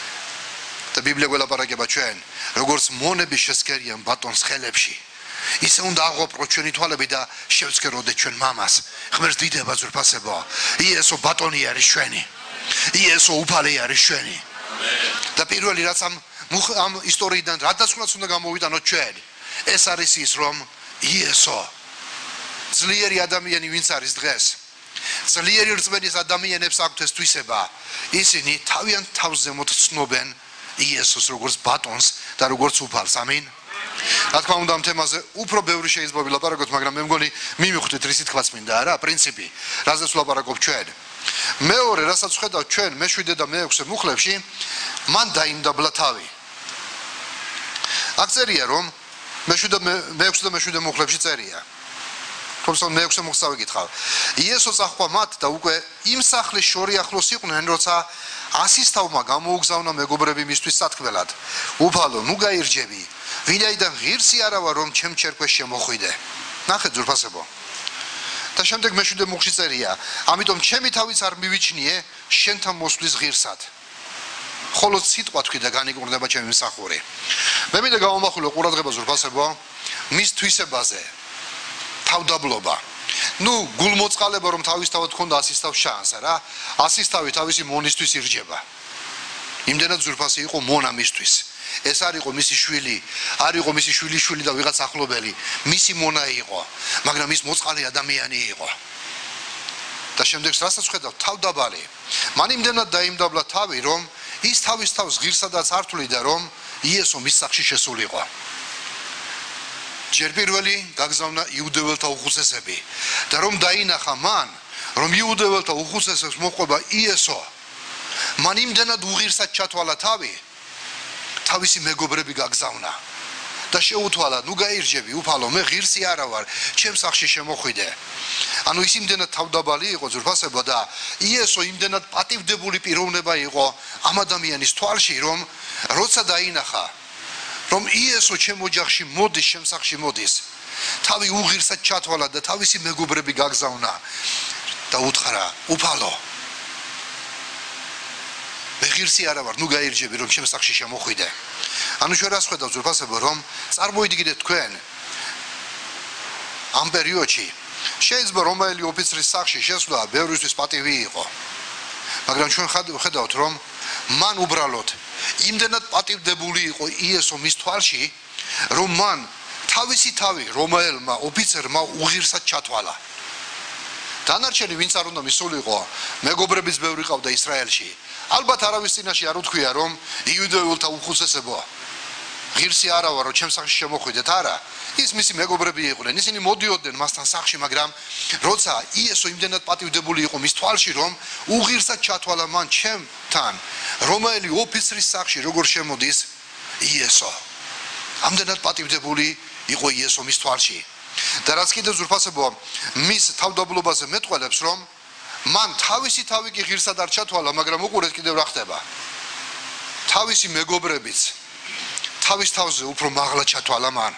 A: და ბიბლია გველაპარაკება ჩვენ, როგორც მონები შესქერიან ბატონს ხელებში. ისე უნდა აღვაპროთ ჩვენი თვალები და შევცქეროდეთ ჩვენ მამას. ღმერთს დიდება ზრფასებო. იესო ბატონი არის ჩვენი. იესო უფალი არის ჩვენი. და პირველი რაც ამ ამ ისტორიიდან რადასხმაც უნდა გამოვიტანოთ ჩვენ, ეს არის ის რომ იესო ძლიერი ადამიანი ვინც არის დღეს, Ძლიერი რწმენის ადამიანებს აქვთ ეს თვისება. ისინი თავიანთ თავს ზემოთ ცნობენ იესოს როგორც ბატონს და როგორც უფალს. ამინ. რა თქმა უნდა ამ თემაზე უფრო ბევრი შეიძლება ვილაპარაკოთ, მაგრამ მე მგონი მივხვდით რისი თქმაც მინდა არა, პრინციპი, რაზეც ვლაპარაკობ ჩვენ. მეორე, რასაც ვხედავთ ჩვენ მეშვიდე და მეექვსე მუხლებში, მან დაიმდაბლა თავი. აქ წერია რომ მეშვიდე მეექვსე და მეშვიდე მუხლებში წერია. თუმცა მეექვსე მუხლს ავიკითხავ. იესოს ახვა მათ და უკვე იმ სახლის შორი ახლოს იყვნენ, როცა ასის თავმა გამოუგზავნა მეგობრები მისთვის სათქმელად. უფალო, ნუ გაირჯები. ვინაიდან ღირსი არა ვარ რომ ჩემ ჩერქვეს შემოხვიდე. ნახეთ ძვირფასებო. და შემდეგ მეშვიდე მუხლში წერია, ამიტომ ჩემი თავიც არ მივიჩნიე შენთან მოსვლის ღირსად. ხოლო სიტყვა თქვი და განიკურნება ჩემი მსახური. მე მინდა გავამახვილო ყურადღება ძვირფასებო მის თვისებაზე. თავდაბლობა. ნუ გულმოწყალება რომ თავის თავად ქონდა ასის თავ შანსა რა. ასის თავი თავისი მონისთვის ირჯება. იმდენად ძვირფასი იყო მონა მისთვის. ეს არ იყო მისი შვილი, არ იყო მისი შვილის შვილი და ვიღაც ახლობელი. მისი მონა იყო, მაგრამ ის მოწყალე ადამიანი იყო. და შემდეგ რასაც ხედავ თავდაბალი. მან იმდენად დაიმდაბლა თავი, რომ ის თავის თავს ღირსადაც არ თვლიდა, რომ იესო მის სახში შესულიყო. ჯერ პირველი გაგზავნა იუდეველთა უხუცესები და რომ დაინახა მან, რომ იუდეველთა უხუცესებს მოყვება იესო, მან იმდენად უღირსად ჩათვალა თავი, თავისი მეგობრები გაგზავნა და შეუთვალა, ნუ გაირჯები, უფალო, მე ღირსი არა ვარ, ჩემ სახში შემოხვიდე. ანუ ის იმდენად თავდაბალი იყო ძვირფასებო და იესო იმდენად პატივდებული პიროვნება იყო ამ ადამიანის თვალში, რომ როცა დაინახა რომ იესო ჩემ ოჯახში მოდის, ჩემ სახში მოდის, თავი უღირსად ჩათვალა და თავისი მეგობრები გაგზავნა და უთხრა, უფალო, მე ღირსი არა ვარ, ნუ გაირჯები, რომ ჩემ სახში შემოხვიდე. ანუ ჩვენ რას ხედავთ ძვირფასებო, რომ წარმოიდგინეთ თქვენ ამ პერიოდში შეიძლება რომაელი ოფიცრის სახში შესვლა ბევრისთვის პატივი იყო, მაგრამ ჩვენ ხედავთ რომ მან უბრალოდ იმდენად პატივდებული იყო იესო მის თვალში, რომ მან თავისი თავი რომაელმა ოფიცერმა უღირსად ჩათვალა. დანარჩენი ვინც არ უნდა მისულიყო, მეგობრებიც ბევრი ყავდა ისრაელში. ალბათ არავის წინაშე არ უთქვია რომ იუდეველთა უხუცესებო, ღირსი არა ვარ რომ ჩემ სახში შემოხვიდეთ, არა. ის მისი მეგობრები იყვნენ, ისინი მოდიოდნენ მასთან სახში, მაგრამ როცა იესო იმდენად პატივდებული იყო მის თვალში, რომ უღირსად ჩათვალა მან ჩემთან რომაელი ოფიცრის სახში როგორ შემოდის იესო. ამდენად პატივდებული იყო იესო მის თვალში. და რაც კიდევ ზურფასებო მის თავდაბლობაზე მეტყველებს, რომ მან თავისი თავი კი ღირსად არ ჩათვალა, მაგრამ უყურეთ კიდევ რა ხდება. თავისი მეგობრებიც თავის თავზე უფრო მაღლა ჩათვალა მან.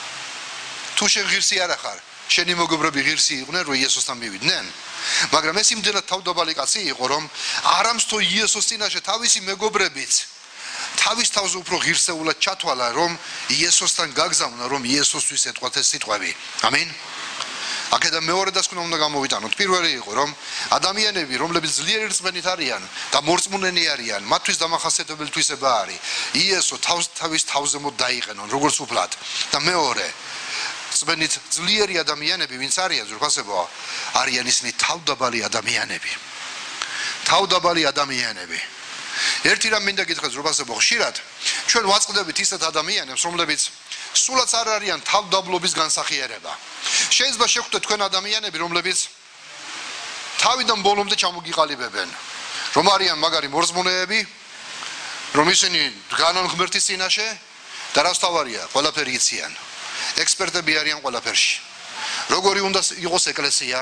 A: თუ შენ ღირსი არ ახარ, შენი მეგობრები ღირსი იყვნენ, რომ იესოსთან მივიდნენ. მაგრამ ეს იმდენად თავდაბალი კაცი იყო, რომ არამსთო იესოს წინაშე თავისი მეგობრებიც თავის თავზე უფრო ღირსეულად ჩათვალა, რომ იესოსთან გაგზავნა, რომ იესოსთვის ეთქვათ ეს სიტყვები. ამინ. აქედან მეორე დასკვნა უნდა გამოვიტანოთ. პირველი იყო, რომ ადამიანები, რომლებიც ძლიერი რწმენით არიან და მორწმუნენი არიან, მათთვის დამახასიათებელი თვისება არის იესო თავის თავზე მოდ დაიყენონ, როგორც უფლად. და მეორე, რწმენით ძლიერი ადამიანები, ვინც არიან ზურფასებო, არიან ისინი თავდაბალი ადამიანები. თავდაბალი ადამიანები. ერთი რამ მინდა გითხრათ ზურფასებო, ხშირად ჩვენ ვაწყდებით ისეთ ადამიანებს, რომლებიც სულაც არ არიან თავდაბლობის განსახიერება. შეიძლება შეხვდეთ თქვენ ადამიანები, რომლებიც თავიდან ბოლომდე ჩამოგიყალიბებენ, რომ არიან მაგარი მორწმუნეები, რომ ისინი დგანან ღმერთის წინაშე და რას თავარია, ყველაფერი იციან. ექსპერტები არიან ყველაფერში. როგორი უნდა იყოს ეკლესია,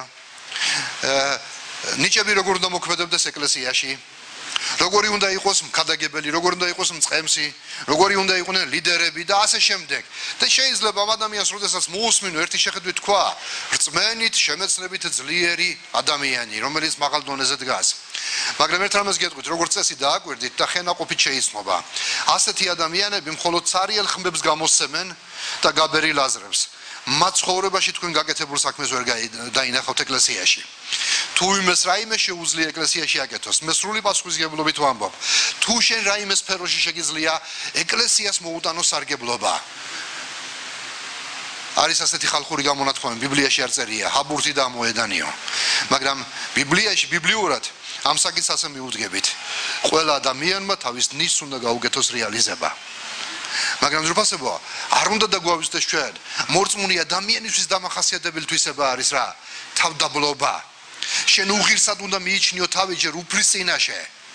A: ნიჭები როგორ უნდა მოქმედებდეს ეკლესიაში, როგორი უნდა იყოს მქადაგებელი, როგორი უნდა იყოს მწყემსი, როგორი უნდა იყვნენ ლიდერები და ასე შემდეგ. და შეიძლება ამ ადამიანს როდესაც მოусმინო ერთი შეხედვით თქვა, რწმენით, შემეცნებით ძლიერი ადამიანი, რომელიც მაღალ დონეზე დგას. მაგრამ ერთ რამეს გეტყვით, როგორც წესი დააკვირდით და ხენაყოფით შეიცნობა. ასეთი ადამიანები მხოლოდ ცარიელ ხმებს გამოსცემენ და გაბერილ აზრებს. მათ ცხოვრებაში თქვენ გაკეთებულ საქმეს ვერ დაინახავთ ეკლესიაში. თუ იმეს რაიმე შეუძლია ეკლესიაში აკეთოს, მე სრული პასუხისმგებლობით ვამბობ. თუ შენ რაიმე სფეროში შეგიძლია ეკლესიას მოუტანო სარგებლობა. არის ასეთი ხალხური გამონათქვამი, ბიბლიაში არ წერია, ჰაბურთი და ამოედანიო. მაგრამ ბიბლიაში ბიბლიურად ამ საკითხს ასე მიუძღებით. ყველა ადამიანმა თავის ნისს უნდა გაუგეთოს რეალიზება. მაგრამ ძრფასებო, არ უნდა დაგვავიწყდეს ჩვენ, მორწმუნე ადამიანისთვის დამახასიათებელი თვისება არის რა? თავდაბლობა. შენ უღირსად უნდა მიიჩნიო თავი ჯერ უფლის წინაშე.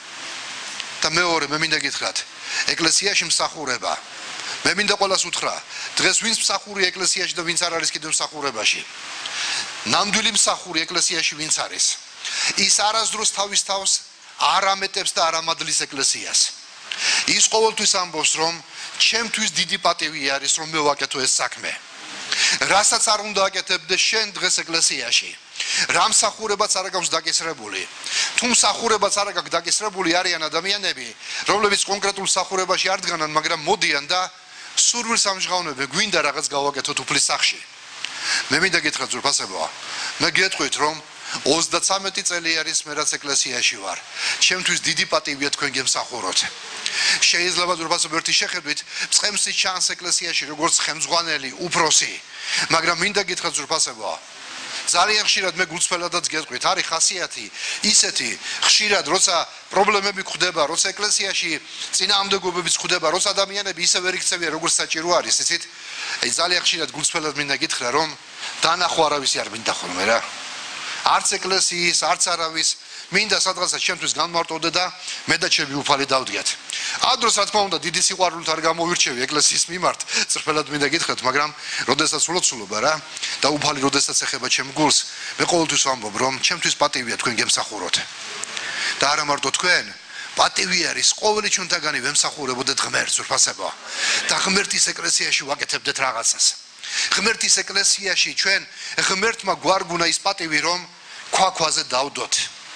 A: და მეორე, მე მინდა გითხრათ, ეკლესიაში მსახურება. მე მინდა ყველას უთხრა, დღეს ვინც მსახური ეკლესიაში და ვინც არ არის კიდევ მსახურებაში. ნამდვილი მსახური ეკლესიაში ვინც არის? ის არასდროს თავის თავს არ ამეტებს და არ ამადლის ეკლესიას. ის ყოველთვის ამბობს, რომ ჩემთვის დიდი პატივი არის, რომ მე ვაკეთო ეს საქმე. რასაც არ უნდა აკეთებდეს შენ დღეს ეკლესიაში. რა მსახურებაც არ აქვს დაკისრებული. თუ მსახურებაც არ აქვს დაკისრებული არიან ადამიანები, რომლებიც კონკრეტულ მსახურებაში არ დგანან, მაგრამ მოდიან და სურვილს ამჟღავნებენ, გვინდა რაღაც გავაკეთოთ უფლის სახში. მე მინდა გითხრათ ძვირფასებო, მე გეტყვით, რომ ოცდათვრამეტი წელი არის მე რაც ეკლესიაში ვარ. ჩემთვის დიდი პატივია თქვენ გემსახუროთ. შეიძლება ძვირფასებო ერთი შეხედვით წყემსი ჩანს ეკლესიაში როგორც ხელმძღვანელი, უფროსი, მაგრამ მინდა გითხრათ ძვირფასებო, ძალიან ხშირად მე გულწრფელადაც გეტყვით, არის ხასიათი ისეთი, ხშირად როცა პრობლემები გვხვდება, როცა ეკლესიაში წინააღმდეგობებიც გვხვდება, როცა ადამიანები ისე ვერ იქცევიან, როგორც საჭირო არის, იცით? აი ძალიან ხშირად გულწრფელად მინდა გითხრა, რომ დანახო არავისი არ მინდა ხოლმე რა. არც ეკლესიის, არც არავის, მინდა სადღაცა ჩემთვის განმარტოვდე და მე და ჩემი უფალი დავდგეთ. ამ დროს რა თქმა უნდა დიდი სიყვარულით არ გამოვირჩევი ეკლესიის მიმართ, წრფელად მინდა გითხრათ, მაგრამ როდესაც ვლოცულობა რა და უფალი როდესაც ეხება ჩემ გულს, მე ყოველთვის ვამბობ, რომ ჩემთვის პატივია თქვენ გემსახუროთ. და არა მარტო თქვენ, პატივი არის ყოველი ჩვენთაგანი ვემსახურებოდეთ ღმერთს, ძვირფასებო. და ღმერთის ეკლესიაში ვაკეთებდეთ რაღაცას. ღმერთის ეკლესიაში ჩვენ ღმერთმა გვარგუნა ის პატივი, რომ ქვაქვაზე დავდოთ.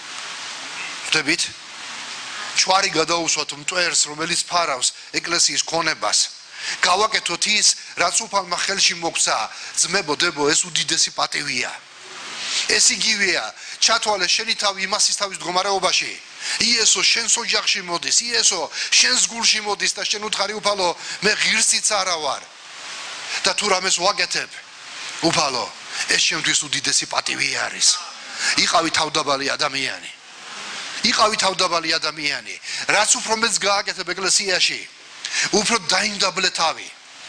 A: ხვდებით? ჩვარი გადაუსვათ მტვერს, რომელიც ფარავს ეკლესიის ქონებას. გავაკეთოთ ის, რაც უფალმა ხელში მოგცა, ძმებო, დებო, ეს უდიდესი პატივია. ეს იგივეა, ჩათვალე შენი თავი იმასის თავის მდგომარეობაში. იესო შენს ოჯახში მოდის, იესო შენს გულში მოდის და შენ უთხარი უფალო, მე ღირსიც არა ვარ. და თუ რამეს ვაკეთებ, უფალო, ეს ჩემთვის უდიდესი პატივი არის. იყავი თავდაბალი ადამიანი. იყავი თავდაბალი ადამიანი, რაც უფრო მეც გააკეთებ ეკლესიაში, უფრო დაიმდაბლე თავი.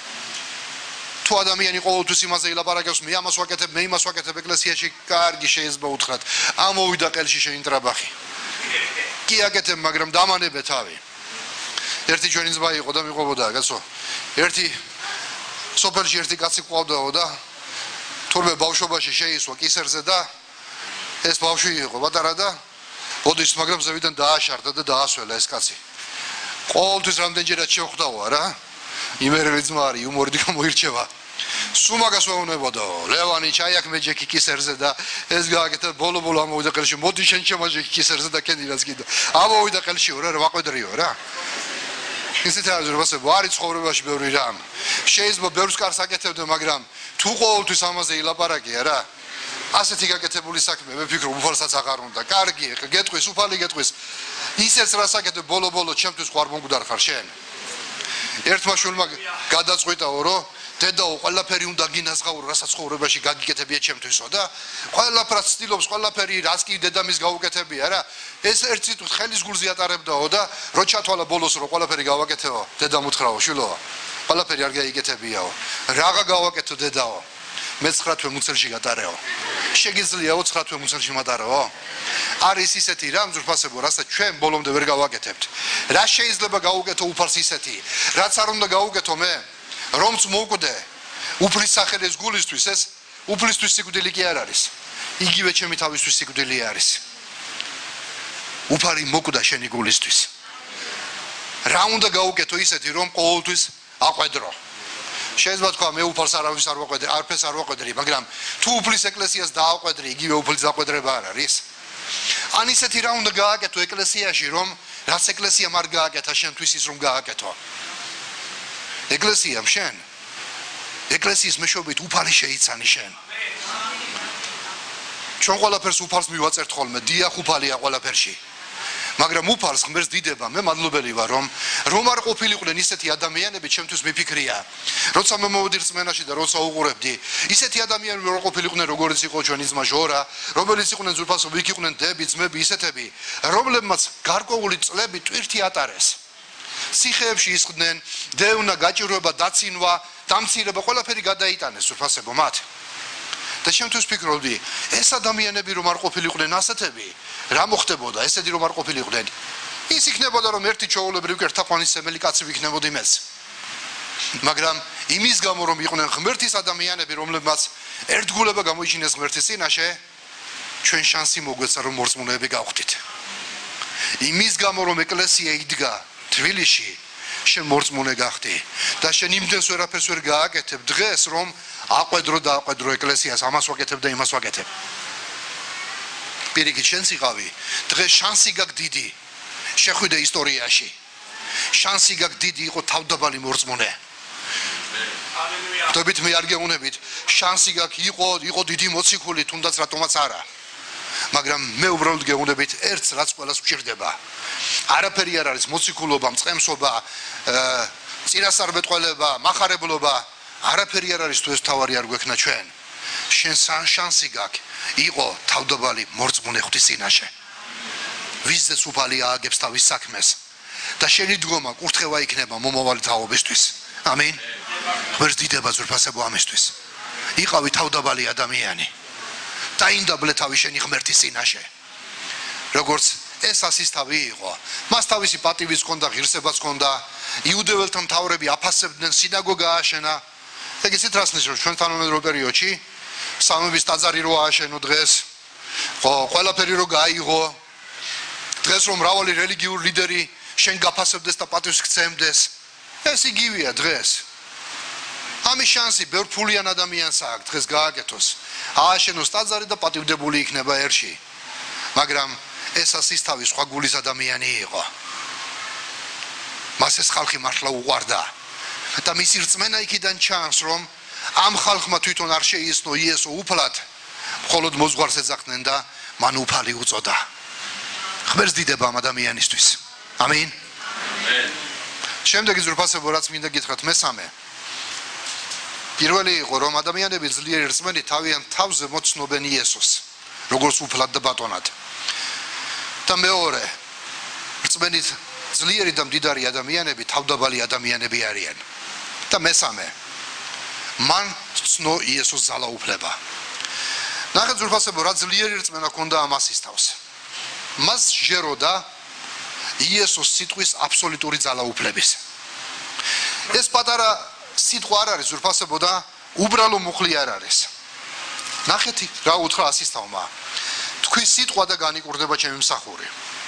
A: თუ ადამიანი ყოველთვის იმაზე ილაპარაკებს, მე ამას ვაკეთებ, მე იმას ვაკეთებ ეკლესიაში, კარგი შეიძლება უთხრათ, ამოვიდა ყელში შენი ტრაბახი. კი აკეთებ, მაგრამ დამანებე თავი. ერთი ჩვენი ძმა იყო და მიყვებოდა, კაცო. ერთი სოფელში ერთი კაცი ყავდაო და თურმე ბავშვობაში შეისვა კისერზე და ეს ბავშვი იყო პატარა და ბოდიშს მაგრამ ზევიდან დააშარდა და დაასველა ეს კაცი. ყოველთვის რამდენჯერაც შევხვდაო რა. იმერელი ძმა არის, იუმორი გამოირჩევა. სულ მაგას ვეუბნებოდაო, ლევანი ჩაიაკ მე ჯექი კისერზე და ეს გააკეთა ბოლო-ბოლო ამოვიდა ყელში. მოდი შენ შემაჯექი კისერზე და კენილას კიდე. ამოვიდა ყელში რა, ვაყვედრიო რა. ისეთ აზრებასებ არის ცხოვრებაში ბევრი რამ. შეიძლება ბევრს კარს აკეთებდე, მაგრამ თუ ყოველთვის ამაზე ილაპარაკია რა. ასეთი გაკეთებული საქმე მე ვფიქრობ უფალსაც აღარ უნდა. კარგი, ხა გეტყვის, უფალი გეტყვის. ისეც რას აკეთებ ბოლო-ბოლო ჩემთვის ხარ მომგვდარ ხარ შენ. ერთმა შვილმა გადაწყვიტაო, რომ დედაო, ყველაფერი უნდა გინაზღაურო, რასაც ცხოვრებაში გაგიკეთებია ჩემთვისო და ყველაფერს ცდილობს, ყველაფერი რაც კი დედამის გაუკეთებია რა. ეს ერთ სიტყვით ხელის გულზე ატარებდაო და რო ჩათვალა ბოლოს რომ ყველაფერი გავაკეთეო, დედამ უთხრაო, შვილო, ყველაფერი არ გაიგეთებიაო. რაღა გავაკეთო დედაო? მე ცხრა თვე მუცელში გატარეო. შეგიძლიაო ცხრა თვე მუცელში მატარეო? არის ისეთი რამ ძვირფასებო, რასაც ჩვენ ბოლომდე ვერ გავაკეთებთ. რა შეიძლება გავუკეთო უფალს ისეთი, რაც არ უნდა გავუკეთო მე? რომც მოვკვდე უფლის სახელის გულისთვის, ეს უფლისთვის სიკვდილი კი არ არის. იგივე ჩემი თავისთვის სიკვდილი არის. უფალი მოვკვდა შენი გულისთვის. რა უნდა გავუკეთო ისეთი, რომ ყოველთვის აყვედრო? შეიძლება თქვა მე უფალს არავის არ ვაყვედრი, არაფერს არ ვაყვედრი, მაგრამ თუ უფლის ეკლესიას დააყვედრი, იგივე უფლის დაყვედრება არ არის. ან ისეთი რა უნდა გააკეთო ეკლესიაში, რომ რაც ეკლესიამ არ გააკეთა შენთვის ის რომ გააკეთო. ეკლესიამ შენ, ეკლესიის მეშვეობით უფალი შეიცანი შენ. ჩვენ ყველაფერს უფალს მივაწერთ ხოლმე, დიახ უფალია ყველაფერში. მაგრამ უფალს ღმერთს დიდება მე მადლობელი ვარ რომ რომ არ ყოფილიყვნენ ისეთი ადამიანები ჩემთვის მიფიქრია როცა მე მოვედი რწმენაში და როცა უყურებდი ისეთი ადამიანები რომ ყოფილიყვნენ როგორც იყო ჩვენი ძმა ჟორა რომელიც იყვნენ ზურფასო ვიქ იყვნენ დები ძმები ისეთები რომლებმაც გარკვეული წლები ტვირთი ატარეს ციხეებში ისხდნენ დევნა გაჭირვება დაცინვა დამცირება ყველაფერი გადაიტანეს ზურფასებო მათ და შემთხვევით ვფიქრობდი ეს ადამიანები რომ არ ყოფილიყვნენ ასეთები რა მოხდებოდა ესეთი რომ არ ყოფილიყვნენ ის იქნებოდა რომ ერთი ჩაოლებრივ კერთაყვანისმელი კაცი ვიქნებოდი მეც მაგრამ იმის გამო რომ იყვნენ ღმერთის ადამიანები რომლებმაც ერთგულება გამოიჩინეს ღმერთის წინაშე ჩვენ შანსი მოგვეცა რომ მორწმუნეები გავხდით იმის გამო რომ ეკლესია იდგა თბილისში შენ მორწმუნე გახდი და შენ იმდენს ვერაფერს ვერ გააკეთებ დღეს რომ აყვედრო და აყვედრო ეკლესიას ამას ვაკეთებ და იმას ვაკეთებ პირიქით შენც იყავი დღეს შანსი გაქვს დიდი შეხვიდე ისტორიაში შანსი გაქვს დიდი იყო თავდაბალი მორწმუნე ხდებით მე არ გეუნებით შანსი გაქვს იყო იყო დიდი მოციქული თუნდაც რატომაც არა მაგრამ მე უბრალოდ გეუნებით ერთს რაც ყველას გვჭირდება არაფერი არ არის მოციქულობა მწყემსობა წინასწარმეტყველება მახარებლობა არაფერი არ არის თუ ეს თავარი არ გვექნა ჩვენ შენ შანსი გაქვს იყო თავდაბალი მორწმუნე ღვთის წინაშე ვიზეც უფალი ააგებს თავის საქმეს და შენი დგომა კურთხევა იქნება მომავალი თაობისთვის ამინ ღმერთს დიდება ზურფასებო ამისთვის იყავი თავდაბალი ადამიანი დაინდაბლე თავი შენი ღმერთის წინაშე როგორც ეს ასისთავი იყო მას თავისი პატივიც ჰქონდა ღირსებაც ჰქონდა იუდეველთა მთავრები აფასებდნენ სინაგოგა ააშენა ეგ ისეთ რას ნიშნავს ჩვენ თანამედროვე პერიოდში სამების ტაძარი რო ააშენო დღეს ხო ყველაფერი რო გაიღო დღეს რომ მრავალი რელიგიური ლიდერი შენ გაფასებდეს და პატივს გცემდეს ეს იგივეა დღეს ამის შანსი ბევრ ფულიან ადამიანს აქვს დღეს გააკეთოს ააშენოს ტაძარი და პატივდებული იქნება ერში მაგრამ ეს ასისთავი სხვა გულის ადამიანი იყო მას ეს ხალხი მართლა უყვარდა და მისი რწმენა იქიდან ჩანს რომ ამ ხალხმა თვითონ არ შეისწნო იესო უფლად მხოლოდ მოზღვარს ეძახდნენ და მან უფალი უწოდა ღმერთს დიდება ამ ადამიანისთვის ამინ შემდეგი ზურფასებო რაც მინდა გითხრათ მესამე პირველი იყო რომ ადამიანები ძლიერი რწმენით თავიანთ თავზე მოცნობენ იესოს როგორც უფლად და ბატონად და მეორე რწმენით ძლიერი და მდიდარი ადამიანები თავდაბალი ადამიანები არიან და მესამე მან ცნო იესოს ძალაუფლება ნახეთ ზურფასებო რა ძლიერი რწმენა ჰქონდა ამ ასისთავს მას შეეროდა იესოს სიტყვის აბსოლუტური ძალაუფლების ეს პატარა სიტყვა არ არის ზურფასებო და უბრალო მუხლი არ არის ნახეთი რა უთხრა ასისთავმა თქვი სიტყვა და განიკურნება ჩემი მსახური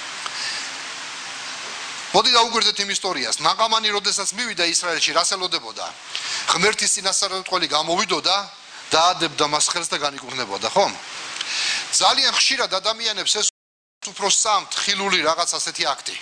A: მოდი დავუკვირდეთ იმ ისტორიას ნაყამანი როდესაც მივიდა ისრაელში რას ელოდებოდა ღმერთის წინასწარმეტყველი გამოვიდოდა და ადებდა მას ხელს და განიკურნებოდა ხო ძალიან ხშირად ადამიანებს ეს უფრო სამთ ხილული რაღაც ასეთი აქტი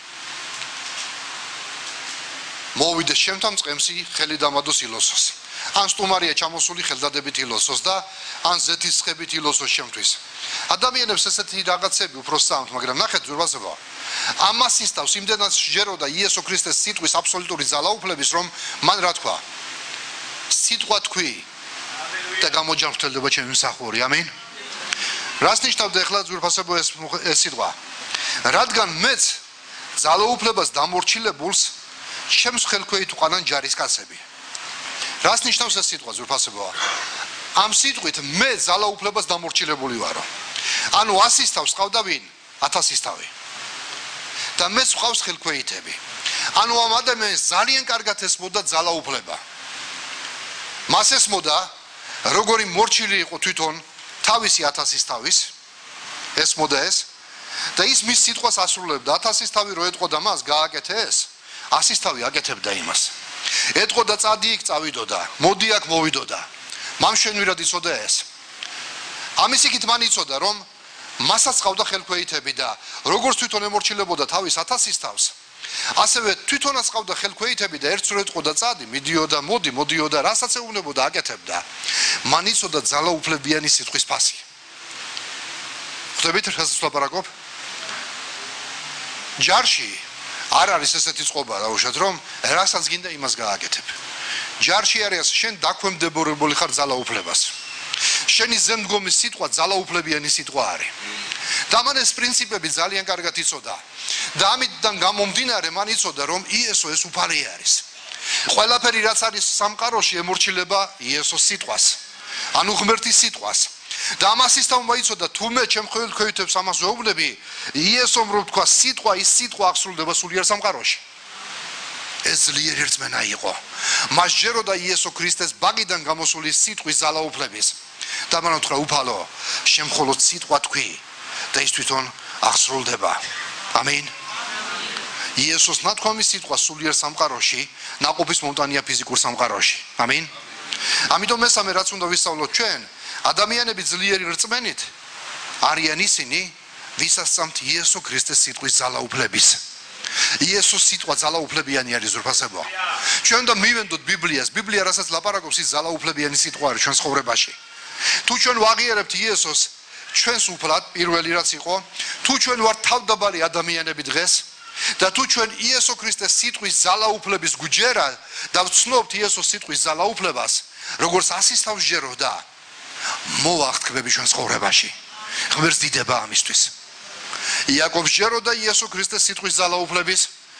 A: მოვიდეს შემთან წყემსი ხელი დამადოს ილოსოს ან სტუმარია ჩამოსული ხელდადებით ილოსოს და ან ზეთის ცხებით ილოსოს შემთვის ადამიანებს ესეთი რაღაცები უფრო სამთ მაგრამ ნახეთ ზურბასებო ამას ისთავს იმდენად შეეროდა იესო ქრისტეს სიტყვის აბსოლუტური ძალაუფლების რომ მან რა თქვა სიტყვა თქვი და გამოჯანმრთელდება ჩემი მსახური ამინ რას ნიშნავდა ახლა ზურბასებო ეს ეს სიტყვა რადგან მეც ძალაუფლებას დამორჩილებულს ჩემს ხელქვეით უყანან ჯარისკაცები რას ნიშნავს ეს სიტყვა ზურფასებო ამ სიტყვით მე ძალაუფლებას დამორჩილებული ვარო ანუ ასისთავს ყავდა ვინ ათასისთავი და მეც ვყავს ხელქვეითები ანუ ამ ადამიანს ძალიან კარგად ესმოდა ძალაუფლება მას ესმოდა როგორი მორჩილი იყო თვითონ თავისი ათასისთავის ესმოდა ეს და ის მის სიტყვას ასრულებდა ათასისთავი რო ეტყოდა მას გააკეთე ეს ასისთავი აკეთებდა იმას ეტყოდა წადი იქ წავიდოდა მოდი აქ მოვიდოდა მამშვენივრად იცოდა ეს ამის იქით მან იცოდა რომ მასაც ყავდა ხელქვეითები და როგორც თვითონ ემორჩილებოდა თავის ათასისთავს ასევე თვითონაც ყავდა ხელქვეითები და ერთს რო ეტყოდა წადი მიდიოდა მოდი მოდიოდა რასაც ეუბნებოდა აკეთებდა მან იცოდა ძალაუფლებიანი სიტყვის ფასი ხვდებით რასაც ვლაპარაკობ ჯარში არ არის ესეთი წყობა დაუშვათ რომ რასაც გინდა იმას გააკეთებ. ჯარში არის შენ დაქვემდებარებული ხარ ძალაუფლებას. შენი ზემდგომი სიტყვა ძალაუფლებიანი სიტყვა არის. და მან ეს პრინციპები ძალიან კარგად იცოდა. და ამიტომ გამომდინარე მან იცოდა რომ იესო ეს უფალი არის. ყველაფერი რაც არის სამყაროში ემორჩილება იესოს სიტყვას. ანუ ღმერთის სიტყვას. და ამას ისწავლა იცოდა თუმე ჩემ ხელქვეითებს ამას ვეუბნები იესომ რო თქვა სიტყვა ის სიტყვა აღსრულდება სულიერ სამყაროში. ეს ძლიერი რწმენა იყო. მას ჯეროდა იესო ქრისტეს ბაგიდან გამოსული სიტყვის ძალაუფლების. და მან უთხრა უფალო შენ მხოლოდ სიტყვა თქვი და ის თვითონ აღსრულდება. ამინ. იესოს ნათქვამი სიტყვა სულიერ სამყაროში ნაყოფის მომტანია ფიზიკურ სამყაროში. ამინ. ამიტომ მესამე რაც უნდა ვისწავლოთ ჩვენ ადამიანები ძლიერი რწმენით არიან ისინი ვისაც სწამთ იესო ქრისტეს სიტყვის ძალაუფლების. იესოს სიტყვა ძალაუფლებიანი არის ზურფასებო. ჩვენ უნდა მივენდოთ ბიბლიას. ბიბლია რასაც ლაპარაკობს ის ძალაუფლებიანი სიტყვა არის ჩვენ ცხოვრებაში. თუ ჩვენ ვაღიარებთ იესოს ჩვენს უფლად პირველი რაც იყო თუ ჩვენ ვართ თავდაბარი ადამიანები დღეს და თუ ჩვენ იესო ქრისტეს სიტყვის ძალაუფლების გვჯერა და ვცნობთ იესოს სიტყვის ძალაუფლებას როგორც ასის თავს ჯეროდა მოვახტკბები ჩვენ ცხოვრებაში. ღმერთს დიდება ამისთვის. იაკობს ჯეროდა იესო ქრისტეს სიტყვის ძალაუფლების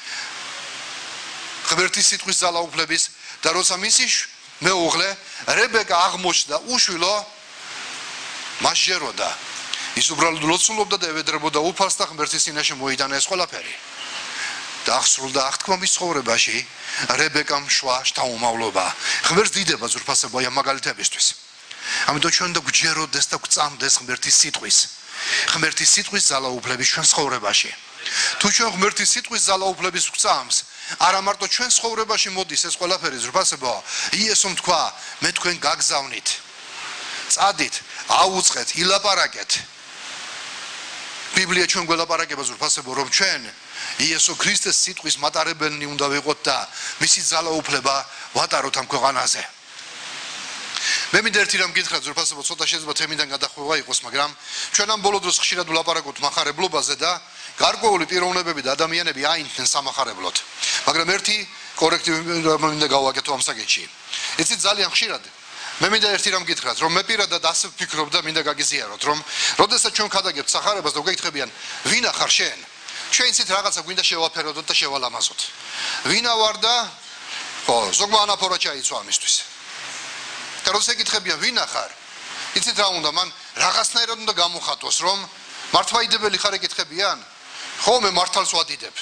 A: ღმერთის სიტყვის ძალაუფლების და როცა მისი მეუღლე რებეკა აღმოჩნდა უშვილო მას ჯეროდა ის უბრალოდ ლოცულობდა და ევედრებოდა უფალს და ღმერთის წინაშე მოიტანა ეს ყველაფერი და აღსრულდა აღთქმის ცხოვრებაში რებეკამ შვა შთაუმავლობა. ღმერთს დიდება ზურფასებო ამ მაგალითებისთვის. ამიტომ ჩვენ უნდა გვჯეროდეს და გვწამდეს ღმერთის სიტყვის. ღმერთის სიტყვის ძალაუფლების ჩვენ ცხოვრებაში. თუ ჩვენ ღმერთის სიტყვის ძალაუფლების გვწამს, არა მარტო ჩვენ ცხოვრებაში მოდის ეს ყველაფერი ზურფასებო, იესომ თქვა, მე თქვენ გაგზავნით. წადით, აუწყეთ, ილაპარაკეთ. ბიბლია ჩვენ გველაპარაკება ზურფასებო, რომ ჩვენ იესო ქრისტეს სიტყვის მატარებელნი უნდა ვიყოთ და მისი ძალაუფლება ვატაროთ ამ ქვეყანაზე. მე მინდა ერთი რამ გითხრათ ზურფასებო, ცოტა შეიძლება თემიდან გადახვევა იყოს, მაგრამ ჩვენ ამ ბოლო დროს ხშირად ვლაპარაკობთ მახარებლობაზე და გარკვეული პიროვნებები და ადამიანები აინთნენ სამახარებლოდ. მაგრამ ერთი კორექტივი მინდა გავაკეთო ამ საკითხში. იცით ძალიან ხშირად მე მინდა ერთი რამ გითხრათ, რომ მე პირადად ასე ვფიქრობ და მინდა გაგიზიაროთ, რომ როდესაც ჩვენ ხადაგებთ სახარებას და ვგეკითხებიან, ვინა ხარ შენ? ჩვენ იცით რაღაცა გვინდა შევაფეროდოთ და შევალამაზოთ. ვინა ვარ და ხო, ზოგმა ანაფორა ჩაიცვა ამისთვის. და როცა ეკითხებიან, ვინა ხარ? იცით რა უნდა, მან რაღაცნაირად უნდა გამოხატოს, რომ მართლმადიდებელი ხარ ეკითხებიან? ხო, მე მართალს ვადიდებ.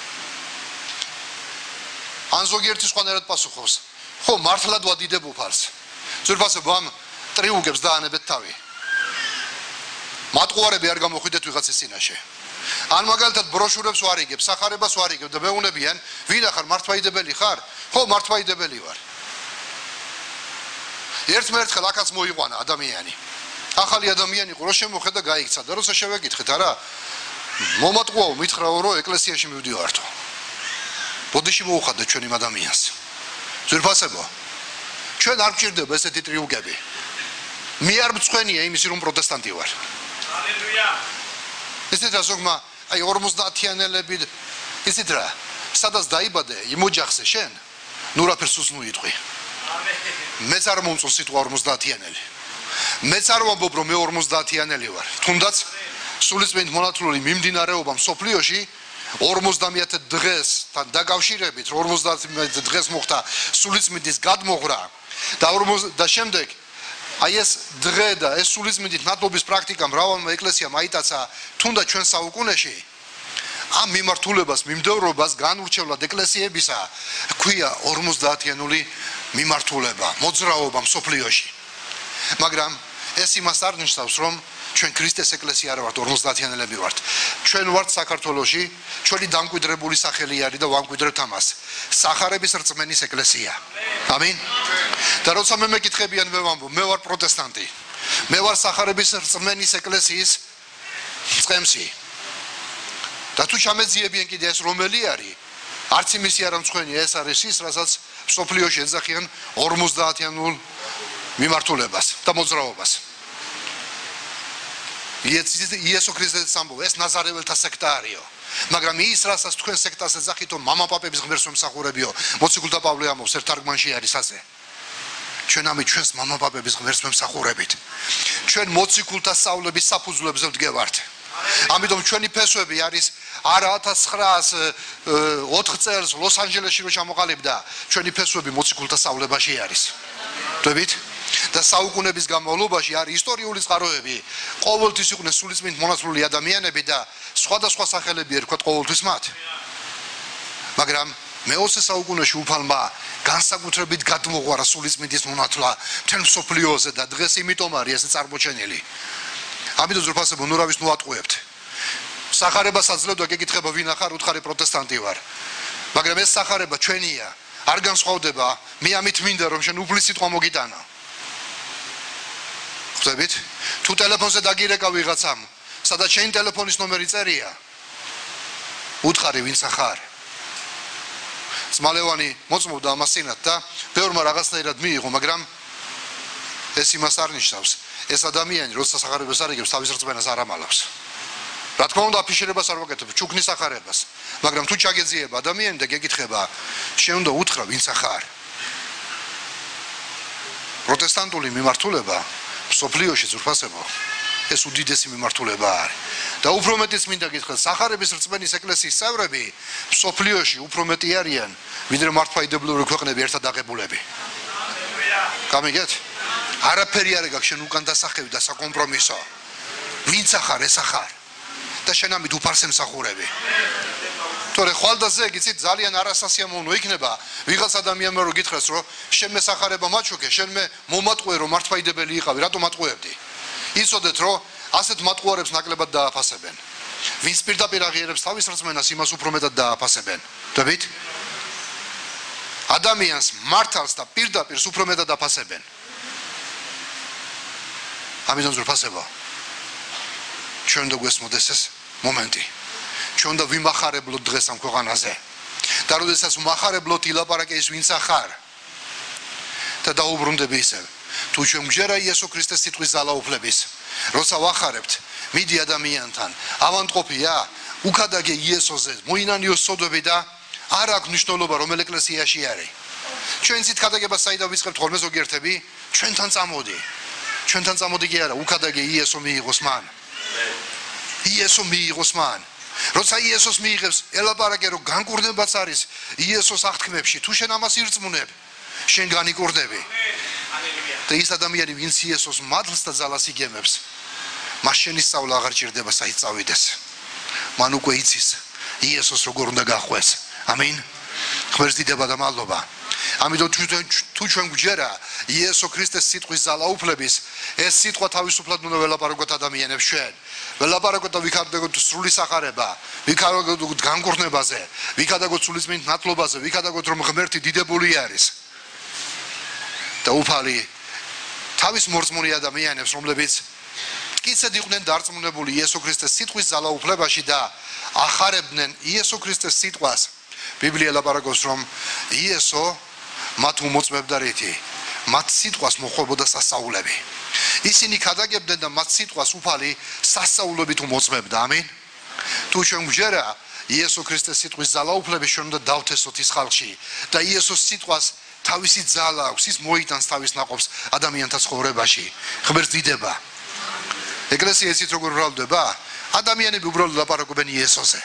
A: ან ზოგიერთი სხვანაირად პასუხობს. ხო, მართლად ვადიდებ უფალს. ზურფასებო ამ ტრიუგებს დაანებეთ თავი. მატყუარები არ გამოხვიდეთ ვიღაცის წინაშე. ან მაგალითად ბროშურებს ვარიგებ, სახარებას ვარიგებ და მეუნებიან, ვინა ხარ, მართლმადიდებელი ხარ? ხო, მართლმადიდებელი ვარ. ერთმერთხელ აქაც მოიყვანა ადამიანი. ახალი ადამიანი ყო, რო შემოხედა გაიქცა და როცა შევეკითხეთ, არა, მომატყუაო, მითხრაო, რომ ეკლესიაში მივდივართო. ბოდიში მოუხადა ჩვენ იმ ადამიანს. ზურფასებო, ჩვენ არ გვჭირდება ესეთი ტრიუგები. მე არ მწვენია იმისი რომ პროტესტანტი ვარ. ჰალელუია. ისეთ რა ზოგმა, აი ორმოცდაათიანელები, ისეთ რა, სადაც დაიბადე, იმ ოჯახზე შენ, ნუ რაფერს უსნუ იტყვი. მეც არ მომწონს სიტყვა ორმოცდაათიანელი. მეც არ ვამბობ რომ მე ორმოცდაათიანელი ვარ. თუნდაც სულიწმიდით მონათლული მიმდინარეობა მსოფლიოში ორმოცდამეათე დღესთან დაკავშირებით ორმოცდაათე დღეს მოხდა სულიწმიდის გადმოღრა და და შემდეგ აი ეს დღე და ეს სულიწმიდით ნათლობის პრაქტიკა მრავალმა ეკლესიამ აიტაცა თუნდაც ჩვენ საუკუნეში ამ მიმართულებას მიმდევრობას განურჩევლად ეკლესიებისა ქვია ორმოცდაათიანული მიმართულება მოძრაობა მსოფლიოში. მაგრამ ეს იმას არ ნიშნავს რომ ჩვენ ქრისტეს ეკლესია არ ვართ ორმოცდაათიანელები ვართ. ჩვენ ვართ საქართველოში, ჩვენი დამკვიდრებული სახელი არის და ვამკვიდრებთ ამას. სახარების რწმენის ეკლესია. ამინ. და როცა მე მეკითხებიან მე ვამბობ, მე ვარ პროტესტანტი. მე ვარ სახარების რწმენის ეკლესიის წყემსი. და თუ ჩამეძიებიან კიდე ეს რომელი არის? არც იმისი არ ამწვენია, ეს არის ის, რასაც მსოფლიოში ეძახიან ორმოცდაათიანულ მიმართულებას და მოძრაობას. იესო ქრისტეს ამბობ, ეს ნაზარეველთა სექტა არისო. მაგრამ ის რასაც თქვენ სექტას ეძახითო, მამაპაპების ღმერთს ვემსახურებიო. მოციქულთა პავლე ამბობს ერთ თარგმანში არის ასე. ჩვენ ამით ჩვენს მამაპაპების ღმერთს ვემსახურებით. ჩვენ მოციქულთა სწავლების საფუძვლებზე ვდგევართ. ამიტომ ჩვენი ფესვები არის არა ათას ცხრაას ოთხ წელს ლოს-ანჯელესში რო ჩამოყალიბდა, ჩვენი ფესვები მოციქულთა სწავლებაში არის. ვთქვით? და საუკუნეების განმავლობაში არის ისტორიული წყაროები, ყოველთვის იყვნენ სულიწმიდ მონათლული ადამიანები და სხვადასხვა სახელები ერქვათ ყოველთვის მათ. მაგრამ მეოცე საუკუნეში უფალმა განსაკუთრებით გადმოღვარა სულიწმიდის მონათლა მთელ მსოფლიოზე და დღეს იმიტომ არის ესე წარმოჩენილი. ამიტომ ზურფასებო ნურავის ნუ ატყუებთ. სახარებას აძლევდა გეკითხება ვინ ახარ, უთხარი პროტესტანტი ვარ. მაგრამ ეს სახარება ჩვენია, არ განსხვავდება, მე ამით მინდა რომ შენ უფლის სიტყვა მოგიტანა. ხვდებით? თუ ტელეფონზე დაგირეკა ვიღაცამ, სადაც შენ ტელეფონის ნომერი წერია, უთხარი ვინც ახარ. ძმალევანი მოწმობდა ამას წინათ და ბევრმა რაღაცნაირად მიიღო, მაგრამ ეს იმას არ ნიშნავს. ეს ადამიანი, როცა სახარებას არ იგებს, თავის რწმენას არ ამალავს. რა თქმა უნდა, აფიშირებას არ ვაკეთებ, ჩუქნის სახარებას. მაგრამ თუ ჩაგეძიება ადამიანი და გეკითხება, შენ უნდა უთხრა ვინც ახარ. პროტესტანტული მიმართულება მსოფლიოში ზურფასებო, ეს უდიდესი მიმართულება არის. და უფრო მეტიც მინდა გითხრათ, სახარების რწმენის ეკლესიის წევრები მსოფლიოში უფრო მეტი არიან, ვიდრე მართლმადიდებლური ქვეყნები ერთად აღებულები. გამიგეთ? არაფერი არ ეგაქვს შენ უკან დასახევი და საკომპრომისო. ვინც ახარ, ეს ახარ. და შენ ამით უფალს ემსახურები. თორე ხვალდაზე იცით ძალიან არასასიამოვნო იქნება ვიღაც ადამიანმა რო გითხრას რომ შენ მე სახარება მაჩუქე, შენ მე მომატყუე რომ მართლმადიდებელი იყავი, რატომ მატყუებდი? იცოდეთ რომ ასეთ მატყუარებს ნაკლებად დააფასებენ. ვინც პირდაპირ აღიარებს თავის რწმენას, იმას უფრო მეტად დააფასებენ. ვთქვით? ადამიანს მართალს და პირდაპირ უფრო მეტად აფასებენ. ამიტომ ზურფასებო, ჩვენ უნდა გვესმოდეს ეს მომენტი. ჩვენ უნდა ვიმახარებლოთ დღეს ამ ქვეყანაზე. და როდესაც ვმახარებლოთ ილაპარაკე ის ვინც ახარ. და დაუბრუნდები ისევ. თუ ჩვენ გვჯერა იესო ქრისტეს სიტყვის ძალაუფლების, როცა ვახარებთ, მიდი ადამიანთან, ავანტყოფია, უკადაგე იესოზე, მოინანიოს სოდები და არ აქვს მნიშვნელობა რომელ ეკლესიაში არის. ჩვენ ცით ქადაგებას საიდან ვიწყებთ ხოლმე ზოგიერთები, ჩვენთან წამოდი. ჩვენთან წამოდი კი არა, უკადაგე იესო მიიღოს მან. იესო მიიღოს მან. როცა იესოს მიიღებს, ელაპარაკე რომ განკურნებაც არის იესოს აღთქმებში, თუ შენ ამას ირწმუნებ, შენ განიკურნები. და ის ადამიანი, ვინც იესოს მადლს და ძალას იგემებს, მას შენი სწავლა აღარ ჭირდება საით წავიდეს. მან უკვე იცის იესოს როგორ უნდა გახვეს. ამინ. ღმერთს დიდება და მადლობა. ამიტომ თუ ჩვენ გვჯერა იესო ქრისტეს სიტყვის ძალაუფლების, ეს სიტყვა თავისუფლად უნდა ველაპარაკოთ ადამიანებს ჩვენ. ველაპარაკოთ და ვიქადაგოთ სრული სახარება, ვიქადაგოთ განკურნებაზე, ვიქადაგოთ სულიწმიდ ნათლობაზე, ვიქადაგოთ რომ ღმერთი დიდებული არის. და უფალი თავის მორწმუნე ადამიანებს, რომლებიც მტკიცედ იყვნენ დარწმუნებული იესო ქრისტეს სიტყვის ძალაუფლებაში და ახარებდნენ იესო ქრისტეს სიტყვას, ბიბლია ლაპარაკობს რომ იესო მათ უმოწმებდა რითი, მათ სიტყვას მოხვებოდა სასწაულები. ისინი ქადაგებდნენ და მათ სიტყვას უფალი სასწაულებით უმოწმებდა. ამინ. თუ ჩვენ გვჯერა იესო ქრისტეს სიტყვის ძალაუფლების, ჩვენ უნდა დავთესოთ ის ხალხში და იესოს სიტყვას თავისი ძალა აქვს, ის მოიტანს თავის ნაყოფს ადამიანთა ცხოვრებაში. ღმერთს დიდება. ეკლესია ისიც როგორ ვრალდება, ადამიანები უბრალოდ ლაპარაკობენ იესოზე.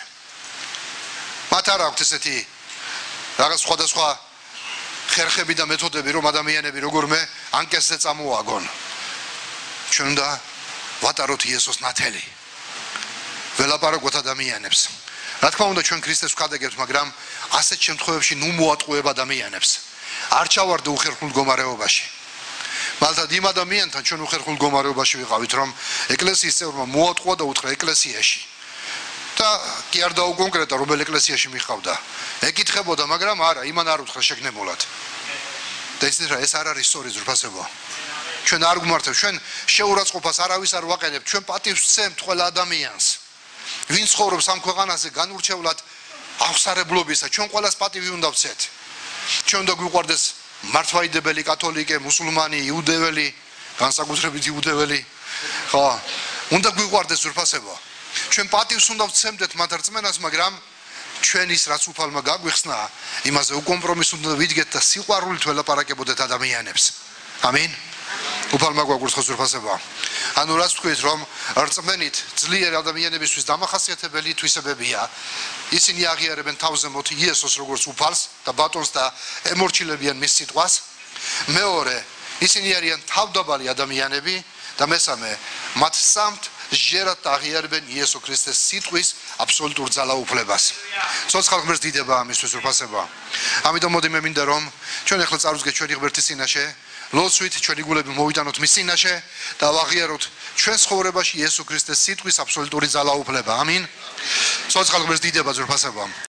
A: მათ არ აქვთ ესეთი რაღაც სხვადასხვა ხერხები და მეთოდები, რომ ადამიანები როგორმე ანკესზე წამოაგონ. ჩვენ უნდა ვატაროთ იესოს ნათელი. ველაპარაკოთ ადამიანებს. რა თქმა უნდა ჩვენ ქრისტეს ვქადაგებთ, მაგრამ ასეთ შემთხვევებში ნუ მოატყუებ ადამიანებს. არ ჩავარდე უხერხულ მდგომარეობაში. მალთა იმ ადამიანთან ჩვენ უხერხულ მდგომარეობაში ვიყავით, რომ ეკლესიის წევრმა მოატყუა და უთხრა ეკლესიაში. და კი არ დაუკონკრეტა რომელ ეკლესიაში მიყავდა. ეკითხებოდა, მაგრამ არა, იმან არ უთხრა შეგნებულად. და ისიც რა, ეს არ არის სწორი ზრფასებო. ჩვენ არ გვმართებთ, ჩვენ შეურაცხყოფას არავის არ ვაყენებთ, ჩვენ პატივს ვცემთ ყველა ადამიანს. ვინც ცხოვრობს ამ ქვეყანაზე განურჩევლად აღსარებლობისა, ჩვენ ყველას პატივი უნდა ვცეთ. ჩვენ უნდა გვიყვარდეს მართლმადიდებელი, კათოლიკე, მუსულმანი, იუდეველი, განსაკუთრებით იუდეველი, ხო, უნდა გვიყვარდეს ზურფასებო. ჩვენ პატივს უნდა ვცემდეთ მათ რწმენას, მაგრამ ჩვენ ის რაც უფალმა გაგვიხსნა, იმაზე უკომპრომისს უნდა ვიდგეთ და სიყვარულით ველაპარაკებოდეთ ადამიანებს. ამინ. უფალმა გვაგვირს ხო ზურფასებო. ანუ რაც თქვით, რომ რწმენით ძლიერ ადამიანებისთვის დამახასიათებელი თვისებებია. ისინი აღიარებენ თავზე მოთ იესოს როგორც უფალს და ბატონს და ემორჩილებიან მის სიტყვას. მეორე, ისინი არიან თავდაბალი ადამიანები და მესამე, მათ სამთ ჟერად აღიარებენ იესო ქრისტეს სიტყვის აბსოლუტურ ძალაუფლებას. ცოცხალ ღმერთს დიდება ამისთვის უფასება. ამიტომ მოდი მე მინდა რომ ჩვენ ახლა წარვდგეთ ჩვენი ღმერთის წინაშე, ლოცვით ჩვენი გულები მოვიტანოთ მის წინაშე და ვაღიაროთ ჩვენ ცხოვრებაში იესო ქრისტეს სიტყვის აბსოლუტური ძალაუფლება. ამინ. ცოცხალ ღმერთს დიდება უფასება.